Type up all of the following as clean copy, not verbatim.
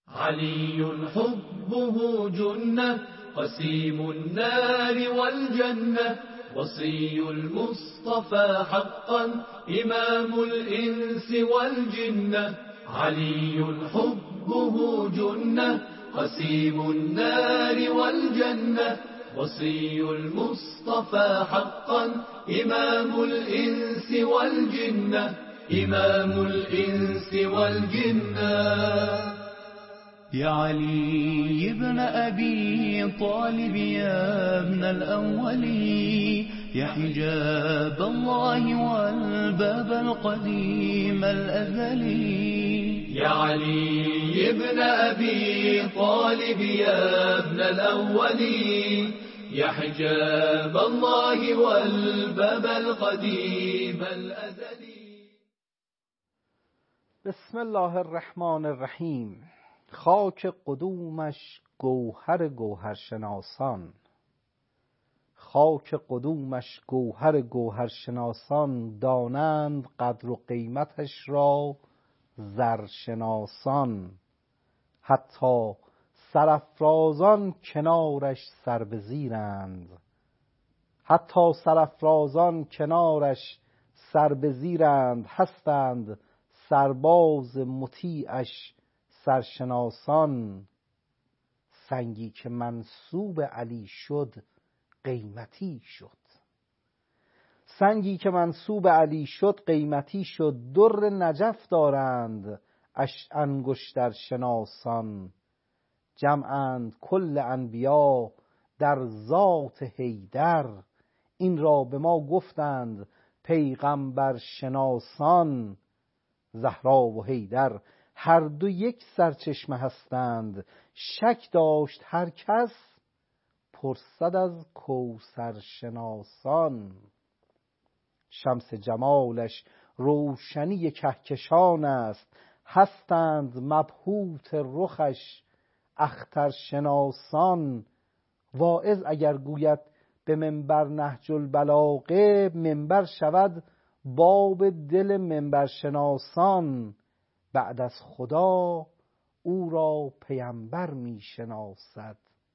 علي حبه جنة قسيم النار والجنة وصي المصطفى حقا إمام الإنس والجنة علي حبه جنة قسيم النار والجنة وصي المصطفى حقا إمام الإنس والجنة إمام الإنس والجنة. يا علي ابن أبي طالب يا ابن الأولي يا حجاب الله والباب القديم الأزلي. يا علي ابن أبي طالب يا ابن الأولي يا حجاب الله والباب القديم الأزلي. بسم الله الرحمن الرحیم. خاک قدومش گوهر گوهرشناسان، خاک قدومش گوهر گوهرشناسان، دانند قدر و قیمتش را زرشناسان. حتی سرافرازان کنارش سر به زیرند، حتی سرافرازان کنارش سر به زیرند. هستند سرباز مطیعش سرشناسان. سنگی که منسوب علی شد قیمتی شد، سنگی که منسوب علی شد قیمتی شد. در نجف دارند انگشتر شناسان، جمعند کل انبیا در ذات حیدر. این را به ما گفتند پیغمبر شناسان. زهرا و حیدر هر دو یک سرچشمه هستند، شک داشت هر کس پرسد از کوثر شناسان. شمس جمالش روشنی کهکشان است، هستند مبهوت رخش اختر شناسان. واعظ اگر گوید به منبر نهج البلاغه، منبر شود باب دل منبر شناسان. بعد از خدا او را پیامبر می شناسد،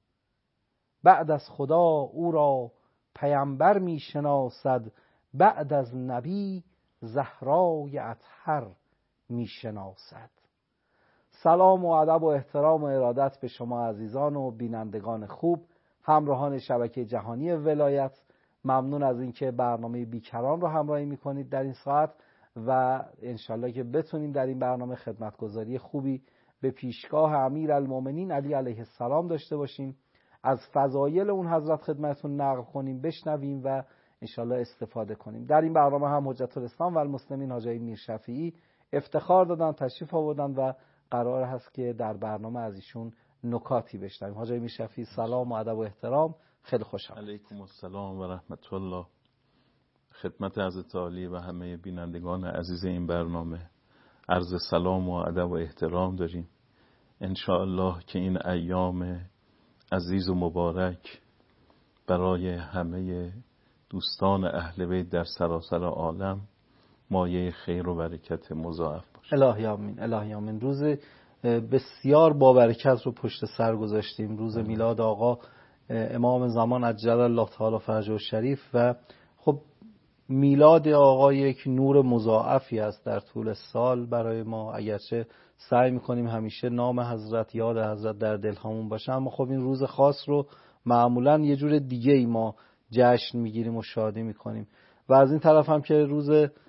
بعد از خدا او را پیامبر می شناسد. بعد از نبی زهرای اطهر می شناسد. سلام و ادب و احترام و ارادت به شما عزیزان و بینندگان خوب، همراهان شبکه جهانی ولایت. ممنون از اینکه برنامه بیکران رو همراهی میکنید در این ساعت و انشالله که بتونیم در این برنامه خدمتگزاری خوبی به پیشگاه امیرالمومنین علی علیه السلام داشته باشیم، از فضایل اون حضرت خدمتتون نقل کنیم، بشنویم و انشالله استفاده کنیم. در این برنامه هم حجت الاسلام و المسلمین حاج میرشفیعی افتخار دادن، تشریف آوردن و قرار هست که در برنامه از ایشون نکاتی بشنویم. حاج میرشفیعی سلام و ادب و احترام، خیلی خوشم. علیکم السلام و رحمت الله. خدمت حضرت عالی و همه بینندگان عزیز این برنامه عرض سلام و ادب و احترام داریم. انشاءالله که این ایام عزیز و مبارک برای همه دوستان اهل بیت در سراسر عالم مایه خیر و برکت مضاعف باشه. الهی آمین، الهی آمین. روز بسیار با برکت رو پشت سر گذاشتیم، روز میلاد آقا امام زمان عجل الله تعالی فرجه الشریف. و خب میلاد آقا یک نور مضاعفی است در طول سال برای ما، اگرچه سعی میکنیم همیشه نام حضرت، یاد حضرت در دلهامون باشه، اما خب این روز خاص رو معمولا یه جور دیگه ای ما جشن میگیریم و شادی میکنیم. و از این طرف هم که روز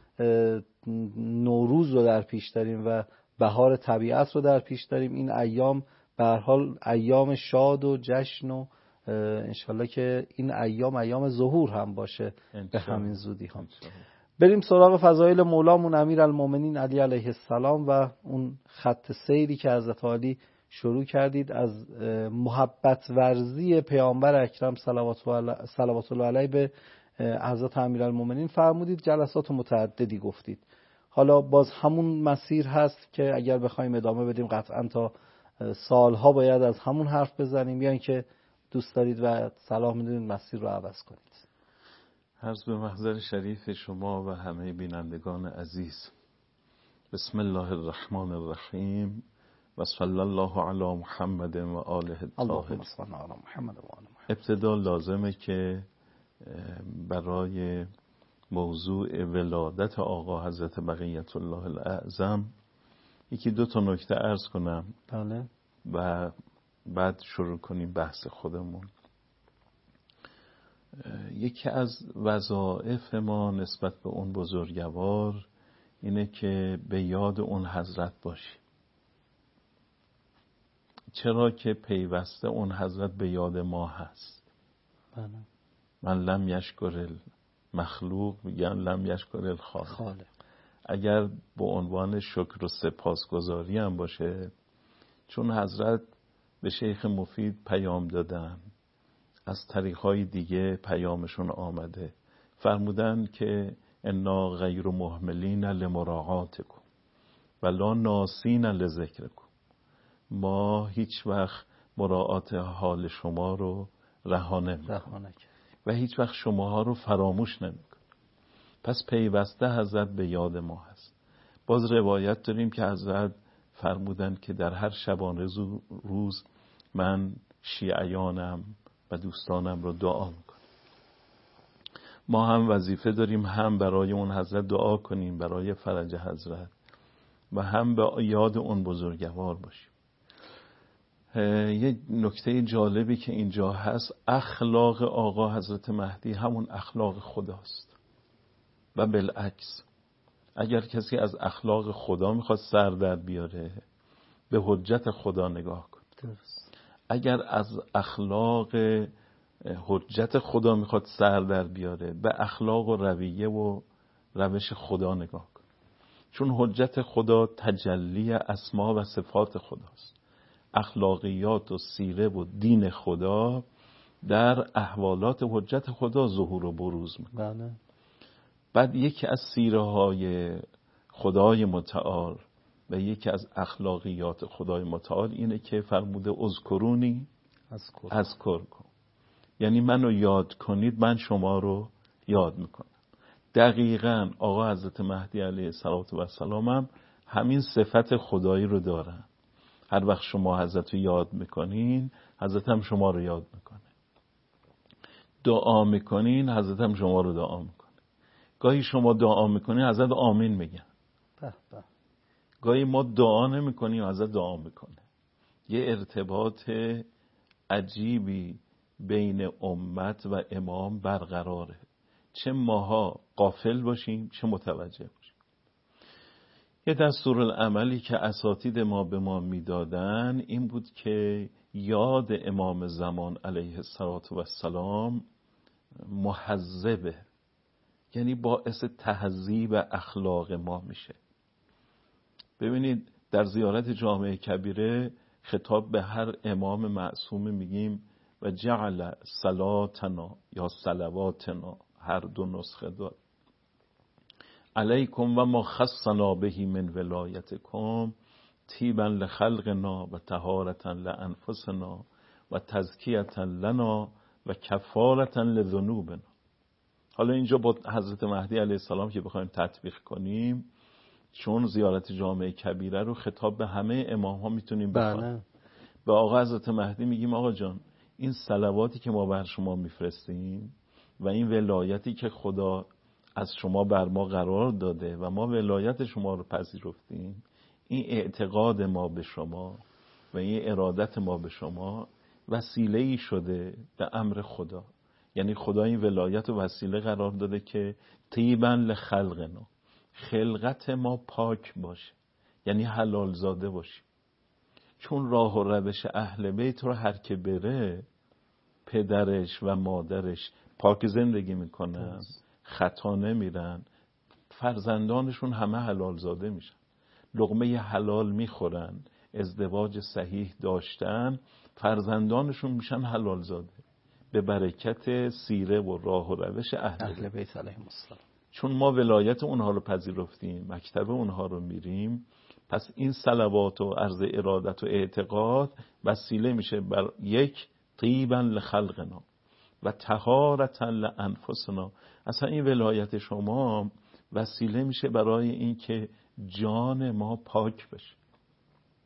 نوروز رو در پیش داریم و بهار طبیعت رو در پیش داریم، این ایام به هر حال ایام شاد و جشن و انشالله که این ایام ظهور هم باشه به همین زودی هم. بریم سراغ فضایل مولامون امیرالمومنین علی علیه السلام و اون خط سیری که حضرت عالی شروع کردید از محبت ورزی پیامبر اکرم صلوات الله علیه به حضرت امیرالمومنین فرمودید. جلسات متعددی گفتید. حالا باز همون مسیر هست که اگر بخوایم ادامه بدیم قطعا تا سالها باید از همون حرف بزنیم، یا اینکه دوست دارید و صلاح میدونید مسیر رو عوض کنید. عرض به محضر شریف شما و همه بینندگان عزیز. بسم الله الرحمن الرحیم. و صلی الله علی محمد و آله الطاهرین. ابتدا لازمه که برای موضوع ولادت آقا حضرت بقیت الله الاعظم یکی دو تا نکته عرض کنم. بله. و بعد شروع کنیم بحث خودمون. یکی از وظایف ما نسبت به اون بزرگوار اینه که به یاد اون حضرت باشیم. چرا که پیوسته اون حضرت به یاد ما هست. بله. من لم یشکر المخلوق میگن لم یشکر الخالق. اگر به عنوان شکر و سپاسگزاری هم باشه، چون حضرت به شیخ مفید پیام دادن، از طریقهای دیگه پیامشون آمده، فرمودن که انا غیر مهملین لمراعاتکم ولا ناسین لذکرکم. ما هیچ وقت مراعات حال شما رو رها نمی‌کنیم و هیچ وقت شماها رو فراموش نمی‌کنیم. پس پیوسته حضرت به یاد ما هست. باز روایت داریم که حضرت فرمودن که در هر شبانه روز من شیعیانم و دوستانم رو دعا میکنم. ما هم وظیفه داریم هم برای اون حضرت دعا کنیم، برای فرج حضرت، و هم به یاد اون بزرگوار باشیم. یه نکته جالبی که اینجا هست، اخلاق آقا حضرت مهدی همون اخلاق خداست و بالعکس. اگر کسی از اخلاق خدا میخواد سر در بیاره، به حجت خدا نگاه کن. اگر از اخلاق حجت خدا میخواد سر در بیاره، به اخلاق و رویه و روش خدا نگاه کن. چون حجت خدا تجلی اسما و صفات خداست. اخلاقیات و سیره و دین خدا در احوالات حجت خدا ظهور و بروز میکنه. بله. بعد یکی از سیره های خدای متعال و یکی از اخلاقیات خدای متعال اینه که فرموده اذکرونی اذکرکم، یعنی منو یاد کنید من شما رو یاد میکنم. دقیقاً آقا حضرت مهدی علیه السلام هم همین صفت خدایی رو دارن. هر وقت شما حضرت رو یاد میکنین، حضرت هم شما رو یاد میکنه. دعا میکنین، حضرت هم شما رو دعا میکنه. گاهی شما دعا میکنین، حضرت آمین میگن. گاهی ما دعا نمیکنیم، حضرت دعا میکنه. یه ارتباط عجیبی بین امت و امام برقراره، چه ماها غافل باشیم چه متوجه باشیم. یه دستورالعملی که اساتید ما به ما میدادن این بود که یاد امام زمان علیه السلام محذبه، یعنی باعث تهذیب اخلاق ما میشه. ببینید در زیارت جامع کبیره خطاب به هر امام معصوم میگیم و جعل صلاتنا یا صلواتنا، هر دو نسخه داد، علیکم و ما خصنا بهی من ولایتکم طیبا لخلقنا و طهارتا لانفسنا و تزکیتا لنا و کفارتا لذنوبنا. حالا اینجا با حضرت مهدی علیه السلام که بخوایم تطبیق کنیم، چون زیارت جامع کبیره رو خطاب به همه امام ها میتونیم بخوایم. به آقا حضرت مهدی میگیم آقا جان، این صلواتی که ما بر شما میفرستیم و این ولایتی که خدا از شما بر ما قرار داده و ما ولایت شما رو پذیرفتیم، این اعتقاد ما به شما و این ارادت ما به شما وسیله‌ای شده به امر خدا. یعنی خدا این ولایت و وسیله قرار داده که طیبا لخلقنا، خلقت ما پاک باشه، یعنی حلال زاده باشه. چون راه و روش اهل بیت رو هر که بره، پدرش و مادرش پاک زندگی میکنن، خطا نمیرن، فرزندانشون همه حلال زاده میشن، لقمه حلال میخورن، ازدواج صحیح داشتن، فرزندانشون میشن حلال زاده به برکت سیره و راه و روش اهل بیت علیهم السلام. چون ما ولایت اونها رو پذیرفتیم، مکتب اونها رو میریم، پس این صلوات و عرض ارادت و اعتقاد وسیله میشه بر یک طیبا لخلقنا و طهارتا لانفسنا. اصلا این ولایت شما وسیله میشه برای این که جان ما پاک بشه.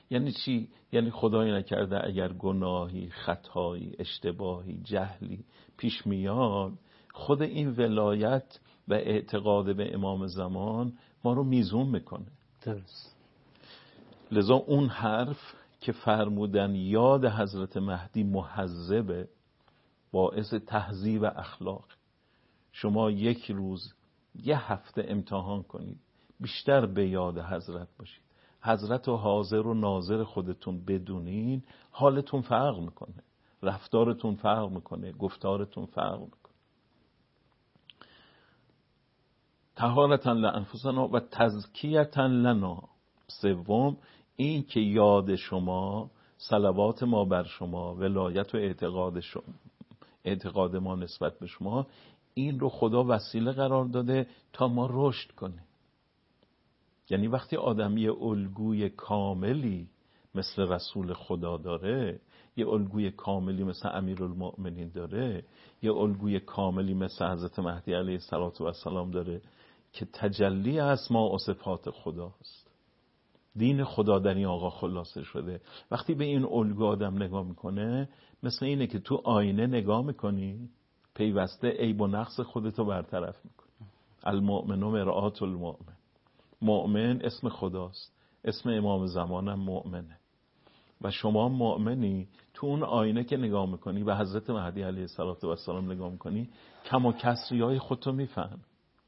یعنی چی؟ یعنی خدای نکرده اگر گناهی، خطایی، اشتباهی، جهلی پیش میاد، خود این ولایت و اعتقاد به امام زمان ما رو میزون میکنه. درست. لذا اون حرف که فرمودن یاد حضرت مهدی محذبه، باعث تهذیب اخلاق. شما یک روز، یه هفته امتحان کنید، بیشتر به یاد حضرت باشید، حضرت و حاضر و ناظر خودتون بدونین، حالتون فرق میکنه، رفتارتون فرق میکنه، گفتارتون فرق میکنه. طهارةً لانفسنا و تزکیةً لنا. سوم این که یاد شما، صلوات ما بر شما، ولایت و اعتقاد ما نسبت به شما، این رو خدا وسیله قرار داده تا ما رشد کنیم. یعنی وقتی آدمی الگوی کاملی مثل رسول خدا داره، یه الگوی کاملی مثل امیرالمؤمنین داره، یه الگوی کاملی مثل حضرت مهدی علیه السلام داره که تجلی اسماء و صفات خداست، دین خدا در این آقا خلاصه شده. وقتی به این الگو آدم نگاه میکنه، مثل اینه که تو آینه نگاه میکنی، پیوسته عیب و نقص خودتو برطرف میکنی. المؤمن مرآة المؤمن. مؤمن اسم خداست، اسم امام زمانم مؤمنه. و شما مؤمنی، تو اون آینه که نگاه میکنی و حضرت مهدی علیه السلام نگاه میکنی، کم و کسری های خودتو میفهم.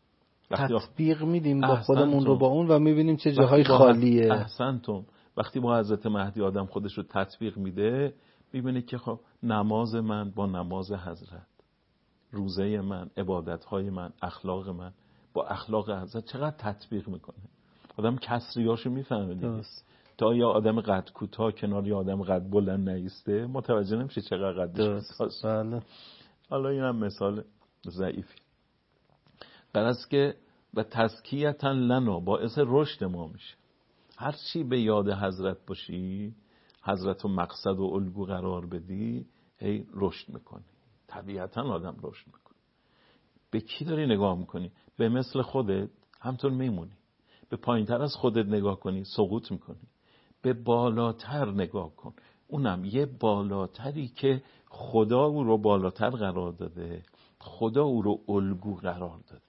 تطبیق میدیم با خودمون رو با اون و میبینیم چه جاهای خالیه. احسنتم. وقتی با حضرت مهدی آدم خودش رو تطبیق میده، میبینه که خب نماز من با نماز حضرت، روزه من، عبادتهای من، اخلاق من با اخلاق حضرت چقدر تطبیق میکنه. آدم کسریاشو میفهمه دیگه. تا یا آدم قد کوتاه کنار یا آدم قد بلند نیسته، متوجه نمیشه چقدر قدش کوتاست. بله. حالا اینم مثال ضعیفی. قرص که و تزکیةً لنا، باعث رشد ما میشه. هر چی به یاد حضرت باشی، حضرت و مقصد و الگو قرار بدی، هی رشد میکنی. طبیعتاً آدم رشد میکنه. به کی داری نگاه میکنی؟ به مثل خودت همطور میمونی. به پایینتر از خودت نگاه کنی، سقوط میکنی. به بالاتر نگاه کن، اونم یه بالاتری که خدا او رو بالاتر قرار داده، خدا او رو الگو قرار داده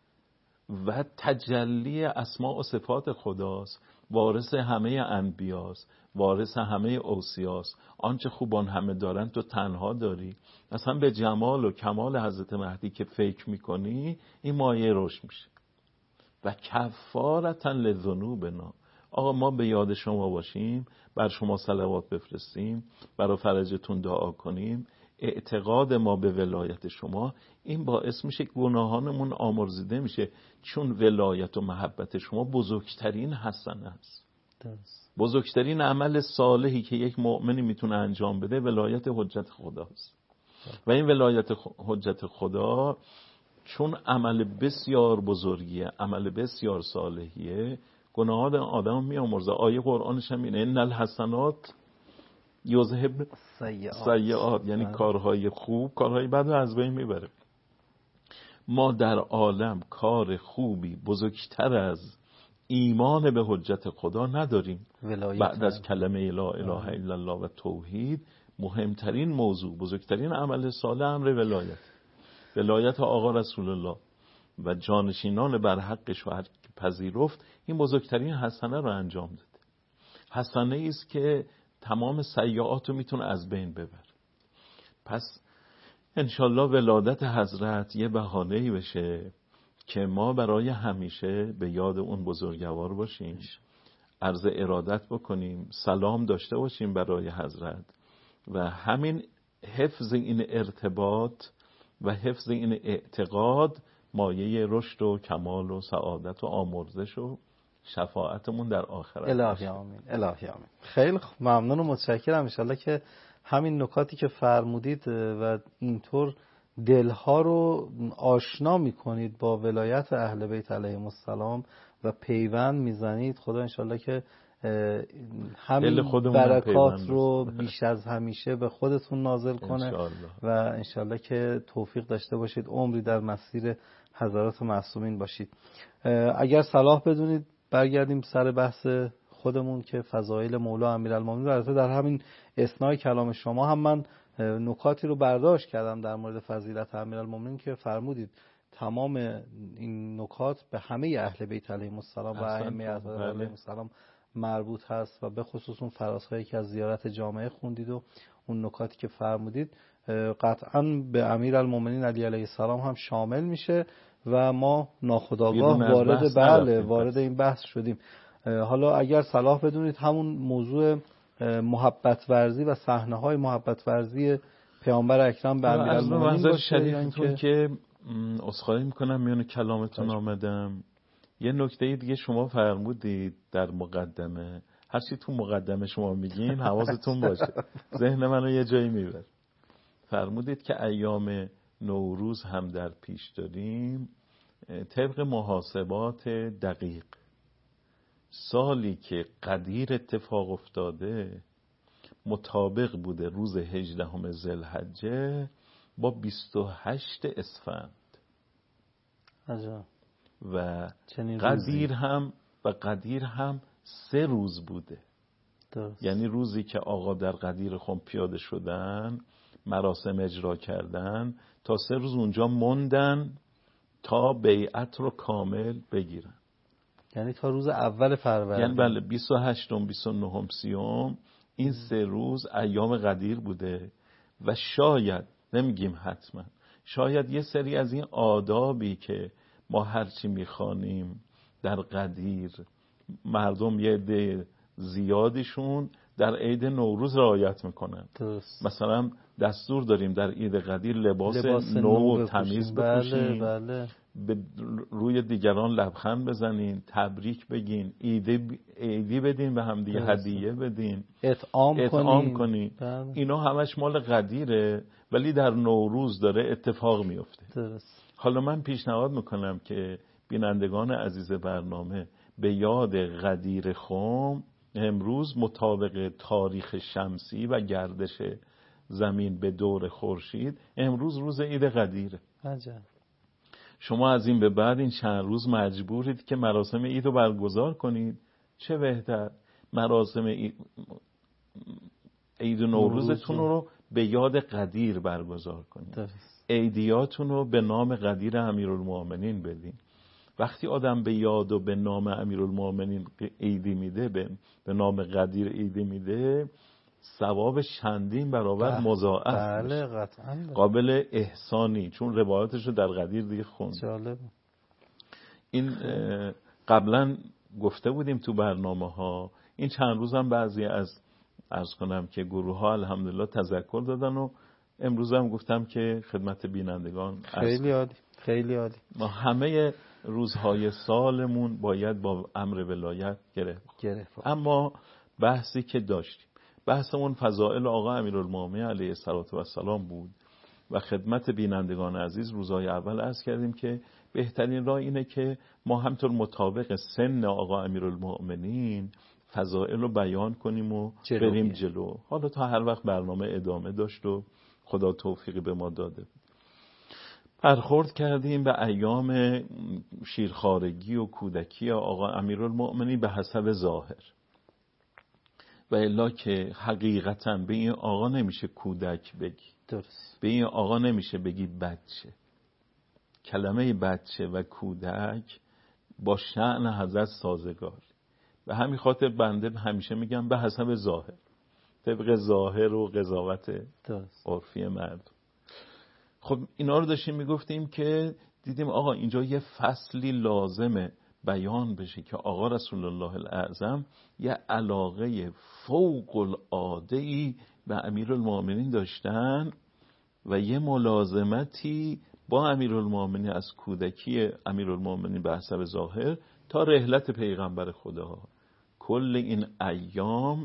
و تجلی اسماء و صفات خداست، وارث همه انبیاست، وارث همه اوصیاست. آنچه خوبان همه دارن تو تنها داری. اصلا به جمال و کمال حضرت مهدی که فکر میکنی، این مایه رشد میشه. و کفارةً لذنوبنا. آقا ما به یاد شما باشیم، بر شما صلوات بفرستیم، برای فرجتون دعا کنیم، اعتقاد ما به ولایت شما، این باعث میشه گناهانمون آمرزیده میشه. چون ولایت و محبت شما بزرگترین حسنه است. بزرگترین عمل صالحی که یک مؤمنی میتونه انجام بده ولایت حجت خداست. و این ولایت حجت خدا چون عمل بسیار بزرگیه، عمل بسیار صالحیه، گناهان آدم میامرزه. آیه قرآنش هم اینه ان الحسنات یذهب سیئات، یعنی کارهای خوب کارهای بد رو از بین میبره. ما در عالم کار خوبی بزرگتر از ایمان به حجت خدا نداریم. بعد از کلمه لا اله الا الله و توحید، مهمترین موضوع، بزرگترین عمل صالح امر ولایت آقا رسول الله و جانشینان بر حقش و پذیرفت. این بزرگترین حسنه رو انجام داده. حسنه ایست که تمام سیئات رو میتونه از بین ببره. پس انشالله ولادت حضرت یه بهانه‌ای بشه که ما برای همیشه به یاد اون بزرگوار باشیم، عرض ارادت بکنیم، سلام داشته باشیم برای حضرت و همین حفظ این ارتباط و حفظ این اعتقاد مایه رشد و کمال و سعادت و آمرزش و شفاعتمون در آخرت. الهی آمین. الهی آمین. خیلی ممنون و متشکرم. انشالله که همین نکاتی که فرمودید و اینطور دلها رو آشنا میکنید با ولایت اهل بیت علیهم السلام و پیوند میزنید. خدا انشالله که همین برکات رو بیش از همیشه به خودتون نازل کنه و انشالله که توفیق داشته باشید عمری در مسیر حضرات معصومین باشید. اگر صلاح بدونید برگردیم سر بحث خودمون که فضایل مولا امیرالمومنین رو البته در همین اثنای کلام شما هم من نکاتی رو برداشت کردم در مورد فضیلت امیرالمومنین که فرمودید تمام این نکات به همه اهل بیت علیهم السلام و ائمه علیهم السلام مربوط هست و به خصوص اون فرازهایی که از زیارت جامعه خوندید و اون نکاتی که فرمودید قطعاً به امیرالمومنین علی علیه السلام هم شامل میشه و ما ناخودآگاه وارد این بحث شدیم. حالا اگر صلاح بدونید همون موضوع محبت ورزی و صحنه‌های محبت ورزی پیامبر اکرم به امیرالمومنین باشه یا اینکه که عذرخواهی میکنم میون کلامتون آمدم. یه نکته دیگه شما فرمودید در مقدمه، هر چی تو مقدمه شما میگین حواستون باشه، ذهن منو یه جایی میبره. فرمودید که ایام نوروز هم در پیش داریم، طبق محاسبات دقیق سالی که قدیر اتفاق افتاده مطابق بوده روز 18 ذوالحجه با 28 اسفند و قدیر هم 3 روز بوده. یعنی روزی که آقا در قدیر خم پیاده شدن، مراسم اجرا کردن، تا 3 روز اونجا موندن تا بیعت رو کامل بگیرن. یعنی تا روز اول فروردین. یعنی بله 28 29 30 این 3 روز ایام قدیر بوده و شاید، نمیگیم حتما، شاید یه سری از این آدابی که ما هرچی میخوانیم در قدیر مردم یه عده زیادیشون در عید نوروز رعایت میکنن. مثلا دستور داریم در عید قدیر لباس نو و تمیز بپوشیم، بله. به روی دیگران لبخند بزنین، تبریک بگین، عیدی بدین به هم دیگه، هدیه بدین، اطعام کنین. اینا همش مال قدیره ولی در نوروز داره اتفاق میفته. حالا من پیشنهاد میکنم که بینندگان عزیز برنامه به یاد قدیر خم امروز مطابق تاریخ شمسی و گردش زمین به دور خورشید امروز روز عید قدیره. شما از این به بعد این چند روز مجبورید که مراسم عید رو برگزار کنید. چه بهتر مراسم عید و نوروزتون رو به یاد قدیر برگزار کنید. عیدیاتون رو به نام قدیر امیرالمومنین بدین. وقتی آدم به یاد و به نام امیرالمومنین عیدی میده، به نام قدیر عیدی میده، ثواب چندین برابر مضاعف میشه. قطعاً قابل احسانی، چون روایاتش رو در قدیر دیگه خوند. جالب. این قبلا گفته بودیم تو برنامه ها. این چند روز هم بعضی از عرض کنم که گروه ها الحمدلله تذکر دادن و امروز هم گفتم که خدمت بینندگان خیلی عالی. ما همه روزهای سالمون باید با امر ولایت گره. اما بحثی که داشتیم، بحثمون فضائل آقا امیرالمومنین علیه السلام بود و خدمت بینندگان عزیز روزهای اول عرض کردیم که بهترین راه اینه که ما همطور مطابق سن آقا امیرالمومنین فضائل رو بیان کنیم و بریم جلو. حالا تا هر وقت برنامه ادامه داشت و خدا توفیقی به ما داده. برخورد کردیم به ایام شیرخوارگی و کودکی آقا امیرالمومنین به حسب ظاهر، و الا که حقیقتا به این آقا نمیشه کودک بگی. درست. به این آقا نمیشه بگی بچه. کلمه بچه و کودک با شأن حضرت سازگار. به همین خاطر بنده همیشه میگم به حسب ظاهر، طبق ظاهر و قضاوت عرفی مردم. خب اینا رو داشتیم میگفتیم که دیدیم آقا اینجا یه فصلی لازمه بیان بشه که آقا رسول الله الاعظم یه علاقه فوق العاده‌ای به امیرالمومنین داشتن و یه ملازمتی با امیرالمومنین از کودکی امیرالمومنین به حسب ظاهر تا رحلت پیغمبر خدا. کل این ایام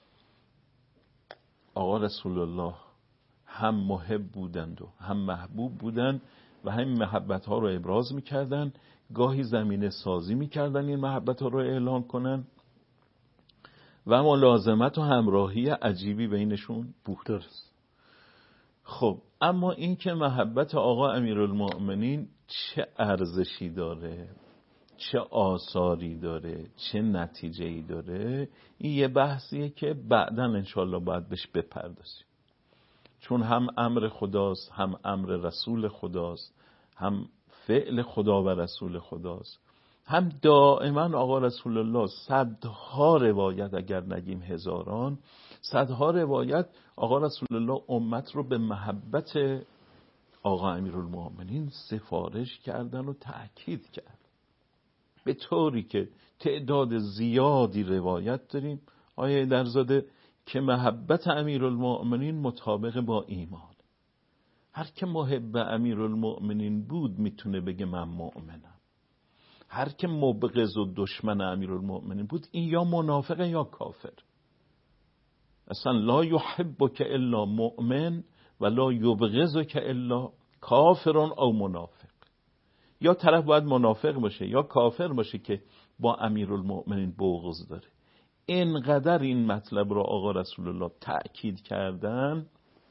آقا رسول الله هم محب بودند و هم محبوب بودند و همین محبت ها رو ابراز میکردن. گاهی زمینه سازی میکردن این محبت ها رو اعلان کنن و ملازمت و همراهی عجیبی بینشون بود. خب اما این که محبت آقا امیرالمومنین چه ارزشی داره، چه آثاری داره، چه نتیجه‌ای داره، این یه بحثیه که بعداً انشالله باید بهش بپردازیم، چون هم امر خداست، هم امر رسول خداست، هم فعل خدا و رسول خداست، هم دائما آقا رسول الله صدها روایت، اگر نگیم هزاران، صدها روایت آقا رسول الله امت رو به محبت آقا امیرالمؤمنین سفارش کردن و تأکید کرد، به طوری که تعداد زیادی روایت داریم آیه درزاده که محبت امیرالمؤمنین مطابق با ایمان. هر که محب امیرالمؤمنین بود میتونه بگه من مؤمنم. هر که مبغض و دشمن امیرالمؤمنین بود این یا منافق یا کافر. اصلا لا یحبک الا مؤمن و لا یبغضک الا کافر او منافق. یا طرف باید منافق باشه یا کافر باشه که با امیرالمؤمنین بغض داره. اینقدر این مطلب رو آقا رسول الله تأکید کردن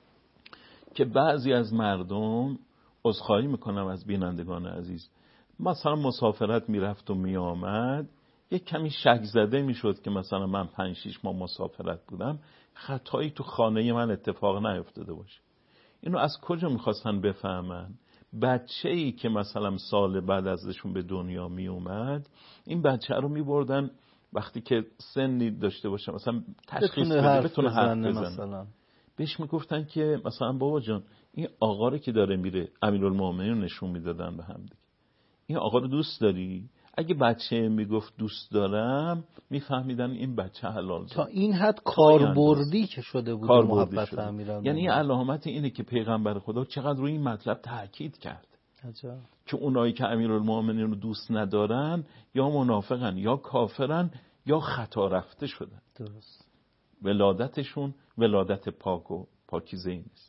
که بعضی از مردم، عذرخواهی میکنم از بینندگان عزیز، مثلا مسافرت میرفت و میآمد، یک کمی شک زده میشد که مثلا من 5-6 ماه مسافرت بودم، خطایی تو خانه من اتفاق نیفتاده باشه. اینو از کجا میخواستن بفهمن؟ بچه‌ای که مثلا سال بعد ازشون به دنیا میومد، این بچه رو میبردن وقتی که سنی داشته باشه مثلا تشخیص بده، بتونه حرف بزنه مثلا. بهش میگفتن که مثلا بابا جان این آقا رو که داره میره، امیرالمؤمنین رو نشون میدادن به هم دیگه، این آقا رو دوست داری؟ اگه بچه میگفت دوست دارم، میفهمیدن این بچه حلال تا این حد کاربردی که شده بود محبت امیرالمؤمنین. یعنی علامت اینه که پیغمبر خدا چقدر روی این مطلب تاکید کرد که اونایی که امیرالمؤمنین رو دوست ندارن یا منافقن یا کافرن یا خطا رفته شدن. درست. ولادتشون ولادت پاک و پاکیزه ای نیست.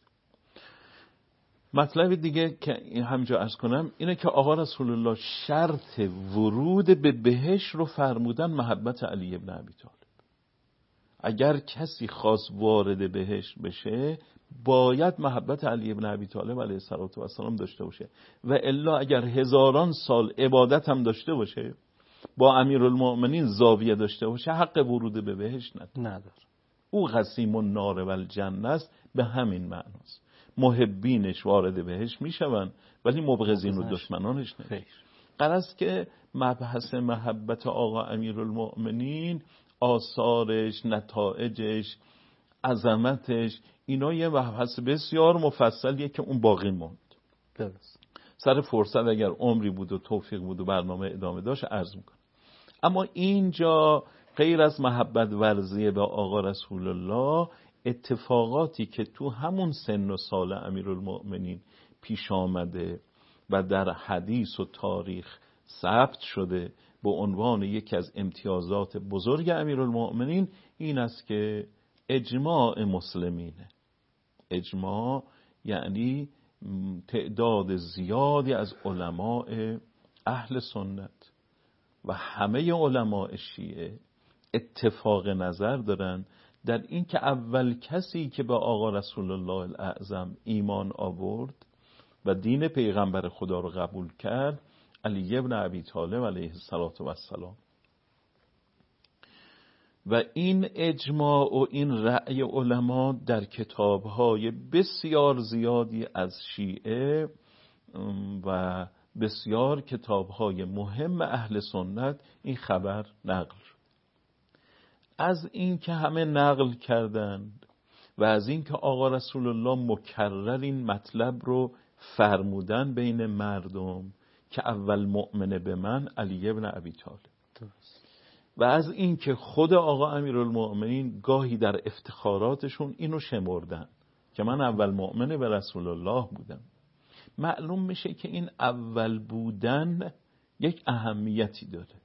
مطلب دیگه که همجا عرض کنم اینه که آقا رسول الله شرط ورود به بهشت رو فرمودن محبت علی ابن ابی طالب. اگر کسی خواست وارد بهشت بشه باید محبت علی ابن ابی طالب علیه السلام داشته باشه و الا اگر هزاران سال عبادت هم داشته باشه، با امیرالمؤمنین زاویه داشته باشه، حق ورود به بهشت نداره. او قسیم النار و الجنه است، به همین معناست. محبینش وارد بهشت میشون ولی مبغضین و دشمنانش نه. غرض که مبحث محبت آقا امیرالمؤمنین، آثارش، نتایجش، عظمتش، اینا یه مبحث بسیار مفصلیه که اون باقی موند. سر فرصت اگر عمری بود و توفیق بود و برنامه ادامه داشت عرض میکنم. اما اینجا غیر از محبت ورزی به آقا رسول الله، اتفاقاتی که تو همون سن و سال امیرالمؤمنین پیش آمده و در حدیث و تاریخ ثبت شده به عنوان یکی از امتیازات بزرگ امیرالمؤمنین، این است که اجماع مسلمینه. اجماع یعنی تعداد زیادی از علماء اهل سنت و همه علماء شیعه اتفاق نظر دارن در این که اول کسی که به آقا رسول الله الاعظم ایمان آورد و دین پیغمبر خدا رو قبول کرد علی ابن ابی طالب علیه السلام. و این اجماع و این رأی علما در کتاب‌های بسیار زیادی از شیعه و بسیار کتاب‌های مهم اهل سنت این خبر نقل شد. از این که همه نقل کردند و از این که آقا رسول الله مکرر این مطلب رو فرمودن بین مردم که اول مؤمن به من علی ابن ابی طالب، و از این که خود آقا امیرالمؤمنین گاهی در افتخاراتشون اینو شمردن که من اول مؤمن به رسول الله بودم، معلوم میشه که این اول بودن یک اهمیتی داره.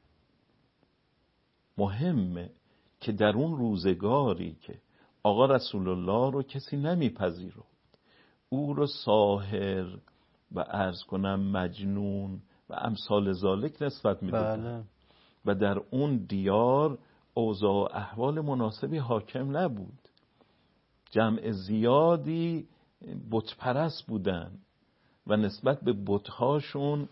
مهمه که در اون روزگاری که آقا رسول الله رو کسی نمیپذیرفت، او رو ساحر و عرض کنم مجنون و امثال ذالک نسبت میدادن و در اون دیار اوضاع و احوال مناسبی حاکم نبود، جمع زیادی بت پرست بودن و نسبت به بت‌هاشون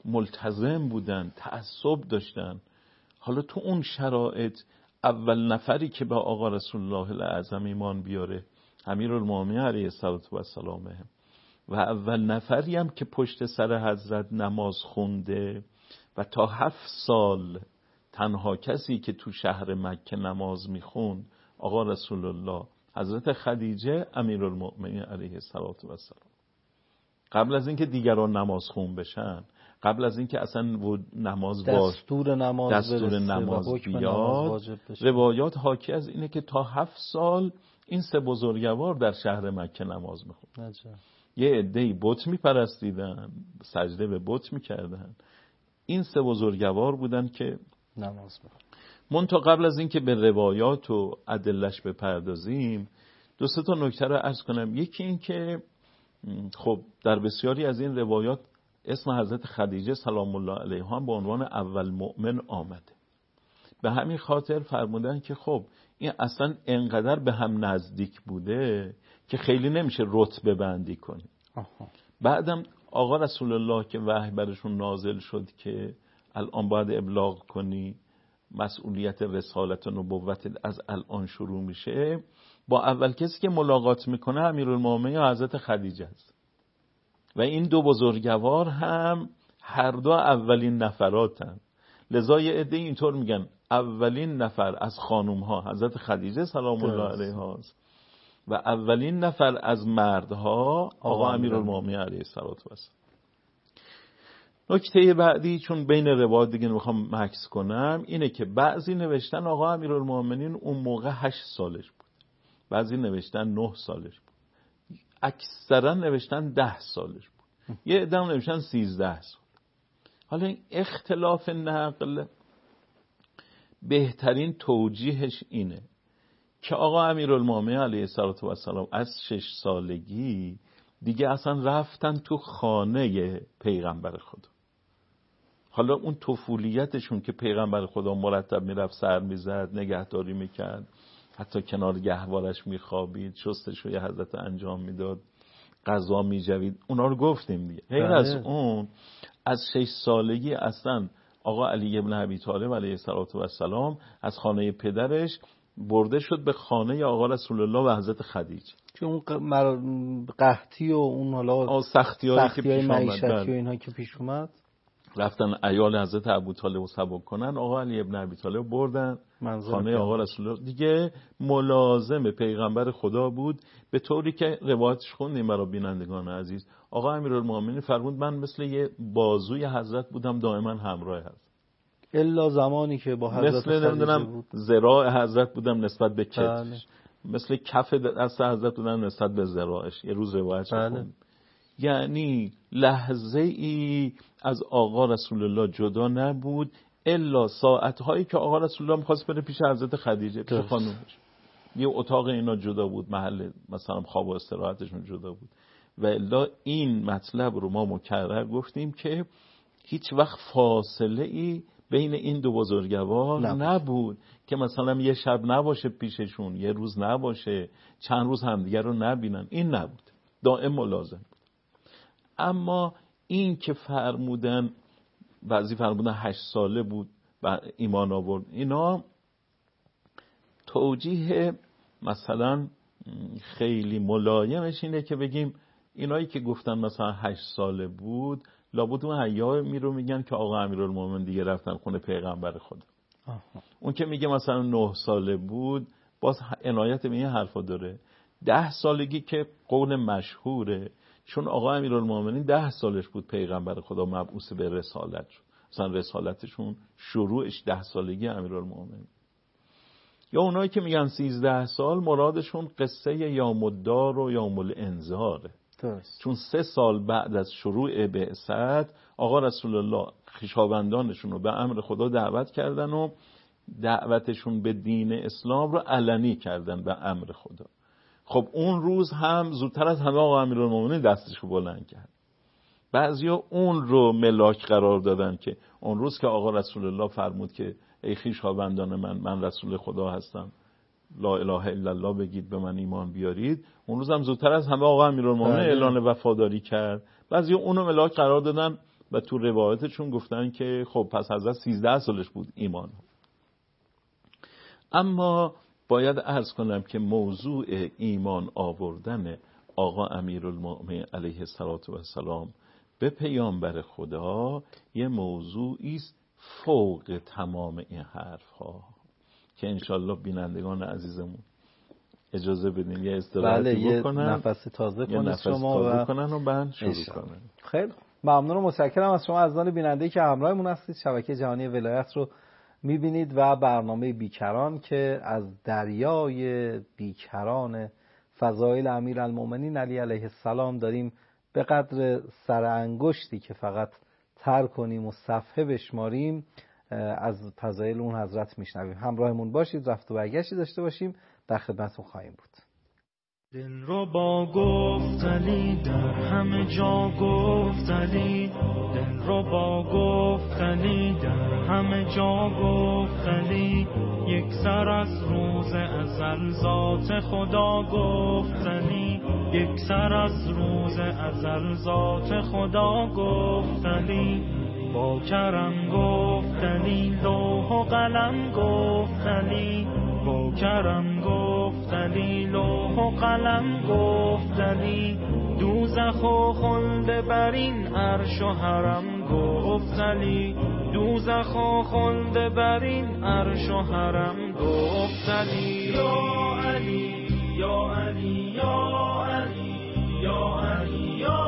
ملتزم بودن، تعصب داشتن. حالا تو اون شرایط اول نفری که به آقا رسول الله الاعظم ایمان بیاره امیرالمومنین علیه السلام و اول نفری هم که پشت سر حضرت نماز خونده و تا 7 سال تنها کسی که تو شهر مکه نماز میخوند آقا رسول الله حضرت خدیجه امیرالمومنین علیه السلام. قبل از اینکه دیگران نماز خون بشن، قبل از اینکه اصلا نماز دستور نماز بیاد، روایات حاکی از اینه که تا 7 سال این 3 بزرگوار در شهر مکه نماز میخوند. یه عده‌ای بت میپرستیدن، سجده به بت میکردن. این 3 بزرگوار بودن که نماز میخوند. منتها قبل از اینکه به روایات و ادلش بپردازیم 2-3 تا نکته رو عرض کنم. یکی این که خب در بسیاری از این روایات اسم حضرت خدیجه سلام الله علیها هم به عنوان اول مؤمن آمده. به همین خاطر فرمودن که خب این اصلا انقدر به هم نزدیک بوده که خیلی نمیشه رتبه بندی کنی. بعدم آقا رسول الله که وحی برشون نازل شد که الان باید ابلاغ کنی، مسئولیت رسالت و نبوت از الان شروع میشه، با اول کسی که ملاقات میکنه امیرالمومنین یا حضرت خدیجه است. و این 2 بزرگوار هم هر دو اولین نفراتن. لذا یه عده اینطور میگن اولین نفر از خانوم ها حضرت خدیجه سلام الله علیها است و اولین نفر از مردها آقا امیرالمومنین علیه السلام. نکته بعدی، چون بین روایات دیگه میخوام مکس کنم، اینه که بعضی نوشتن آقا امیرالمومنین اون موقع 8 سالش بود، بعضی نوشتن 9 سالش بود، اکثرا نوشتن 10 سالش بود، یه عده نوشتن 13 سال. حالا این اختلاف نقل بهترین توجیهش اینه که آقا امیرالمومنین علیه السلام از 6 سالگی دیگه اصلا رفتن تو خانه پیغمبر خدا. حالا اون طفولیتشون که پیغمبر خدا مرتب میرفت سر میزد، نگهداری میکرد، حتی کنار گهوارش میخوابید، شستشوی حضرت انجام میداد، غذا میجوید، اونا رو گفتیم دیگه. غیر از اون از 6 سالگی اصلا آقا علی ابن ابی طالب علیه السلام از خانه پدرش برده شد به خانه آقا رسول الله و حضرت خدیجه. که اون قحطی و اون حالا سختی‌های که پیش معیشتی و اینها که پیش اومد، رفتن عیال حضرت ابوطالب رو سبک کنن، آقا علی ابن ابی طالب بردن خانه آقا رسول الله. دیگه ملازم پیغمبر خدا بود، به طوری که روایتش خوندیم برای بینندگان عزیز. آقا امیرالمومنین فرمود من مثل یه بازوی حضرت بودم، دائما همراه هست، الا زمانی که با حضرت خدیجه بود. ذراع حضرت بودم نسبت به کتفش، مثل کف دست حضرت بودم نسبت به ذراعش. یه روز روایتش خوندیم. یعنی لحظه ای از آقا رسول الله جدا نبود الا ساعتهایی که آقا رسول الله می‌خواست بره پیش حضرت خدیجه، پیش خانومش. یه اتاق اینا جدا بود، محل مثلا خواب و استراحتشون جدا بود. و الا این مطلب رو ما مکرر گفتیم که هیچ وقت فاصله ای بین این 2 بزرگوار نبود که مثلا یه شب نباشه پیششون، یه روز نباشه، چند روز همدیگر رو نبینن. این نبود، دائم ملازم بود. اما این که فرمودن، بعضی فرمودن 8 ساله بود و ایمان آورد، اینا توجیه مثلا خیلی ملایمش اینه که بگیم اینایی که گفتن مثلا 8 ساله بود لابد اون ایامی رو میگن که آقا امیرالمومنین دیگه رفتن خونه پیغمبر خدا. اون که میگه مثلا 9 ساله بود باز عنایت به این حرفا داره. 10 سالگی که قول مشهوره، چون آقا امیرالمومنین 10 سالش بود پیغمبر خدا مبعوث به رسالت شد، مثلا رسالتشون شروعش 10 سالگی امیرالمومنین. یا اونایی که میگن 13 سال مرادشون قصه یوم الدار و یوم الانذاره، چون 3 سال بعد از شروع بعثت آقا رسول الله خویشاوندانشون رو به امر خدا دعوت کردن و دعوتشون به دین اسلام رو علنی کردن به امر خدا. خب اون روز هم زودتر از همه آقا امیرالمومنین دستش رو بلند کرد. بعضیا اون رو ملاک قرار دادن که اون روز که آقا رسول الله فرمود که ای خویشاوندان من رسول خدا هستم، لا اله الا الله بگید به من ایمان بیارید، اون روز هم زودتر از همه آقا امیرالمومنین اعلان وفاداری کرد. بعضیا اون رو ملاک قرار دادن و تو روایتشون گفتن که خب پس حضرت 13 سالش بود ایمان. اما باید عرض کنم که موضوع ایمان آوردن آقا امیرالمؤمنین علیه السلام به پیامبر خدا یه موضوعی است فوق تمام این حرف ها که انشالله بینندگان عزیزمون اجازه بدین یه استراحتی بکنن، یه نفس تازه کنید شما و بعد شروع کنن. خیلی ممنون و متشکرم از شما عزیزان بیننده که همراهمون هستید. شبکه جهانی ولایت رو میبینید و برنامه بیکران که از دریای بیکران فضایل امیرالمؤمنین علی علیه السلام داریم به قدر سر انگشتی که فقط تر کنیم و صفحه بشماریم از فضایل اون حضرت میشنویم. همراهمون باشید، رفت و برگشتی داشته باشیم، در خدمتتون خواهیم بود. دل رو با گفتنی در همه جا گفتنی، دل رو با گفتنی در همه جا گفتنی، یک سر از روز ازل ذات خدا گفتنی، یک سر از روز ازل ذات خدا گفتنی، با کرم گفتنی لوح و قلم گفتنی، با کرم گفتنی لوح و قلم گفتنی، دوزخ و خلد بر این عرش و حرم گفتنی، دوزخ و خلد بر این عرش و حرم گفتنی. یا علی یا علی یا علی یا علی یا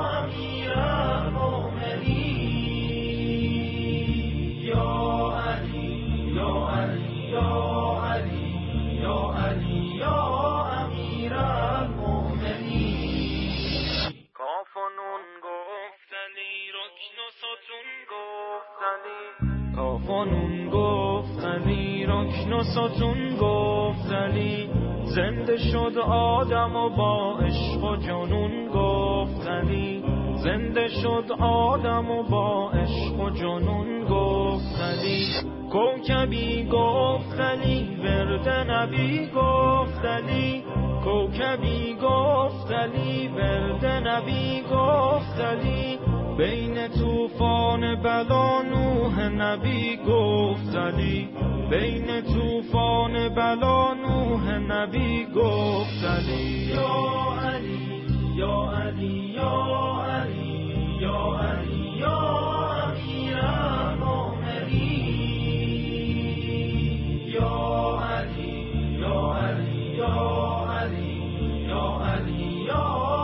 امیرالمؤمنین، یا علی یا علی یا علی یا علی یا امیرالمؤمنین. کاف و نون گفتنی رکن و ستون گفتنی، کاف و نون گفتنی رکن و ستون گفتنی، زنده شد آدم و با عشق و جنون گفتنی، زنده شد آدم و با عشق و جنون گفتنی، کوکبی گفتنی ورد نبی گفتنی، کوکبی گفتنی ورد نبی گفتنی، بین طوفان بلا نوح نبی گفتنی، بین طوفان بلا نوح نبی گفتنی. یا علی یا علی یا علی یا علی یا امیرالمؤمنین، یا علی یا علی یا علی یا علی یا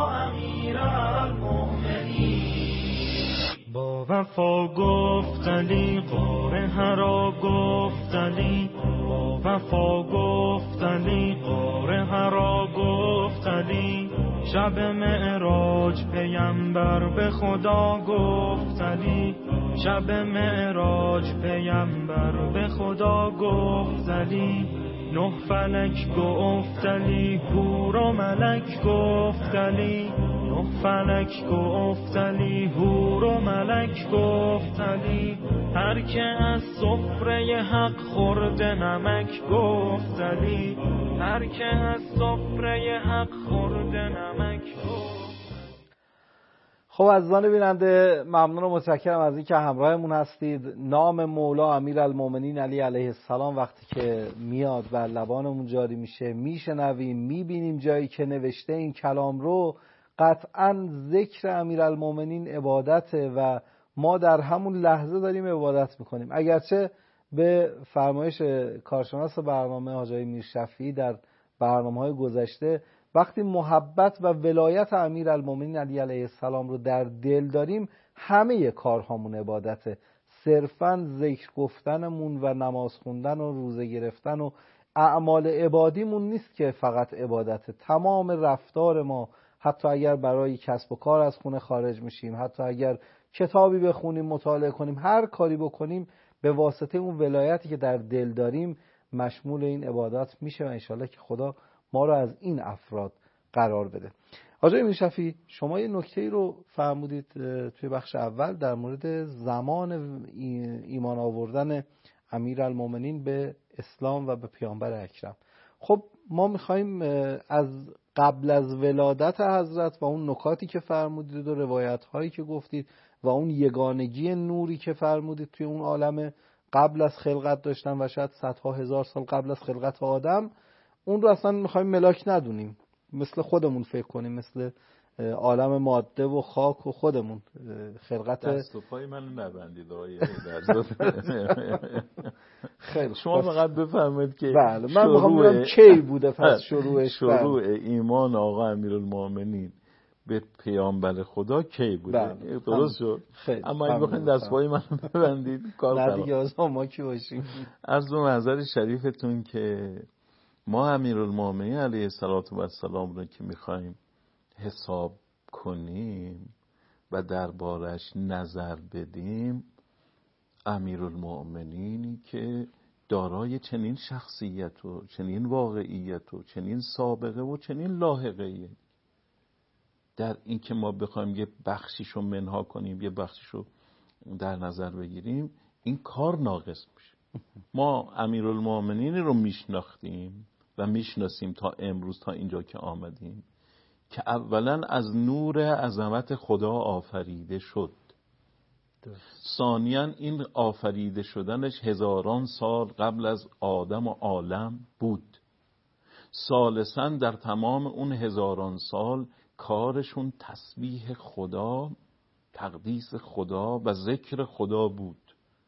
امیرالمؤمنین. با وفا گفتنی غار حرا گفتنی، با وفا گفتنی غار حرا گفتنی، شب معراج پیامبر به خدا گفتنی، شب معراج پیامبر به خدا گفتنی، نه فلک گفتنی حور و ملک گفتنی، نه فلک گفتنی حور و ملک گفتنی، هر که از سفره حق خورده نمک گفتنی، هر که از سفره حق خورده نمک گفتنی. خب عزیزان بیننده، ممنون و متشکرم از اینکه همراهمون هستید. نام مولا امیرالمؤمنین علی علیه السلام وقتی که میاد بر لبانمون جاری میشه، میشنویم، میبینیم جایی که نوشته این کلام رو، قطعاً ذکر امیرالمؤمنین عبادته و ما در همون لحظه داریم عبادت میکنیم. اگرچه به فرمایش کارشناس برنامه حاجی میرشفیعی در برنامه‌های گذشته وقتی محبت و ولایت امیرالمؤمنین علی علیه السلام رو در دل داریم، همه کارهامون عبادته. صرفاً ذکر گفتنمون و نماز خوندن و روزه گرفتن و اعمال عبادیمون نیست که فقط عبادته. تمام رفتار ما، حتی اگر برای کسب و کار از خونه خارج میشیم، حتی اگر کتابی بخونیم، مطالعه کنیم، هر کاری بکنیم، به واسطه اون ولایتی که در دل داریم مشمول این عبادات میشه و انشالله که خدا ما رو از این افراد قرار بده. حاجی میرشفیعی، شما یه نکته‌ای رو فرمودید توی بخش اول در مورد زمان ایمان آوردن امیرالمؤمنین به اسلام و به پیامبر اکرم. خب ما میخوایم از قبل از ولادت حضرت و اون نکاتی که فرمودید و روایت هایی که گفتید و اون یگانگی نوری که فرمودید توی اون عالم قبل از خلقت داشتن و شاید صدها هزار سال قبل از خلقت آدم، اون رو اصلا میخوایم ملاک ندونیم، مثل خودمون فکر کنیم، مثل عالم ماده و خاک و خودمون خلقت. دست و پای منو نبندید آقای درزاد. خیلی شما فقط بفهمید که بله، من میخوام ببینم کی بوده پس شروعش. شروع ایمان آقا امیرالمومنین به پیامبر خدا کی بوده؟ بله. درست شد. اما اگه بخواید دست پای منو ببندید کار خراب. نه دیگه آزا ما کی باشیم. عرض به محضر شریفتون که ما امیرالمومنین علیه السلام رو که میخوایم حساب کنیم و دربارش نظر بدیم، امیرالمومنینی که دارای چنین شخصیت و چنین واقعیت و چنین سابقه و چنین لاحقه‌ای، در این که ما بخوایم یه بخشیشو منها کنیم، یه بخشیشو در نظر بگیریم، این کار ناقص میشه. ما امیرالمومنین رو میشناختیم و میشناسیم تا امروز، تا اینجا که آمدیم، که اولا از نور عظمت خدا آفریده شد. ثانیاً این آفریده شدنش هزاران سال قبل از آدم و عالم بود. ثالثاً در تمام اون هزاران سال کارشون تسبیح خدا، تقدیس خدا و ذکر خدا بود.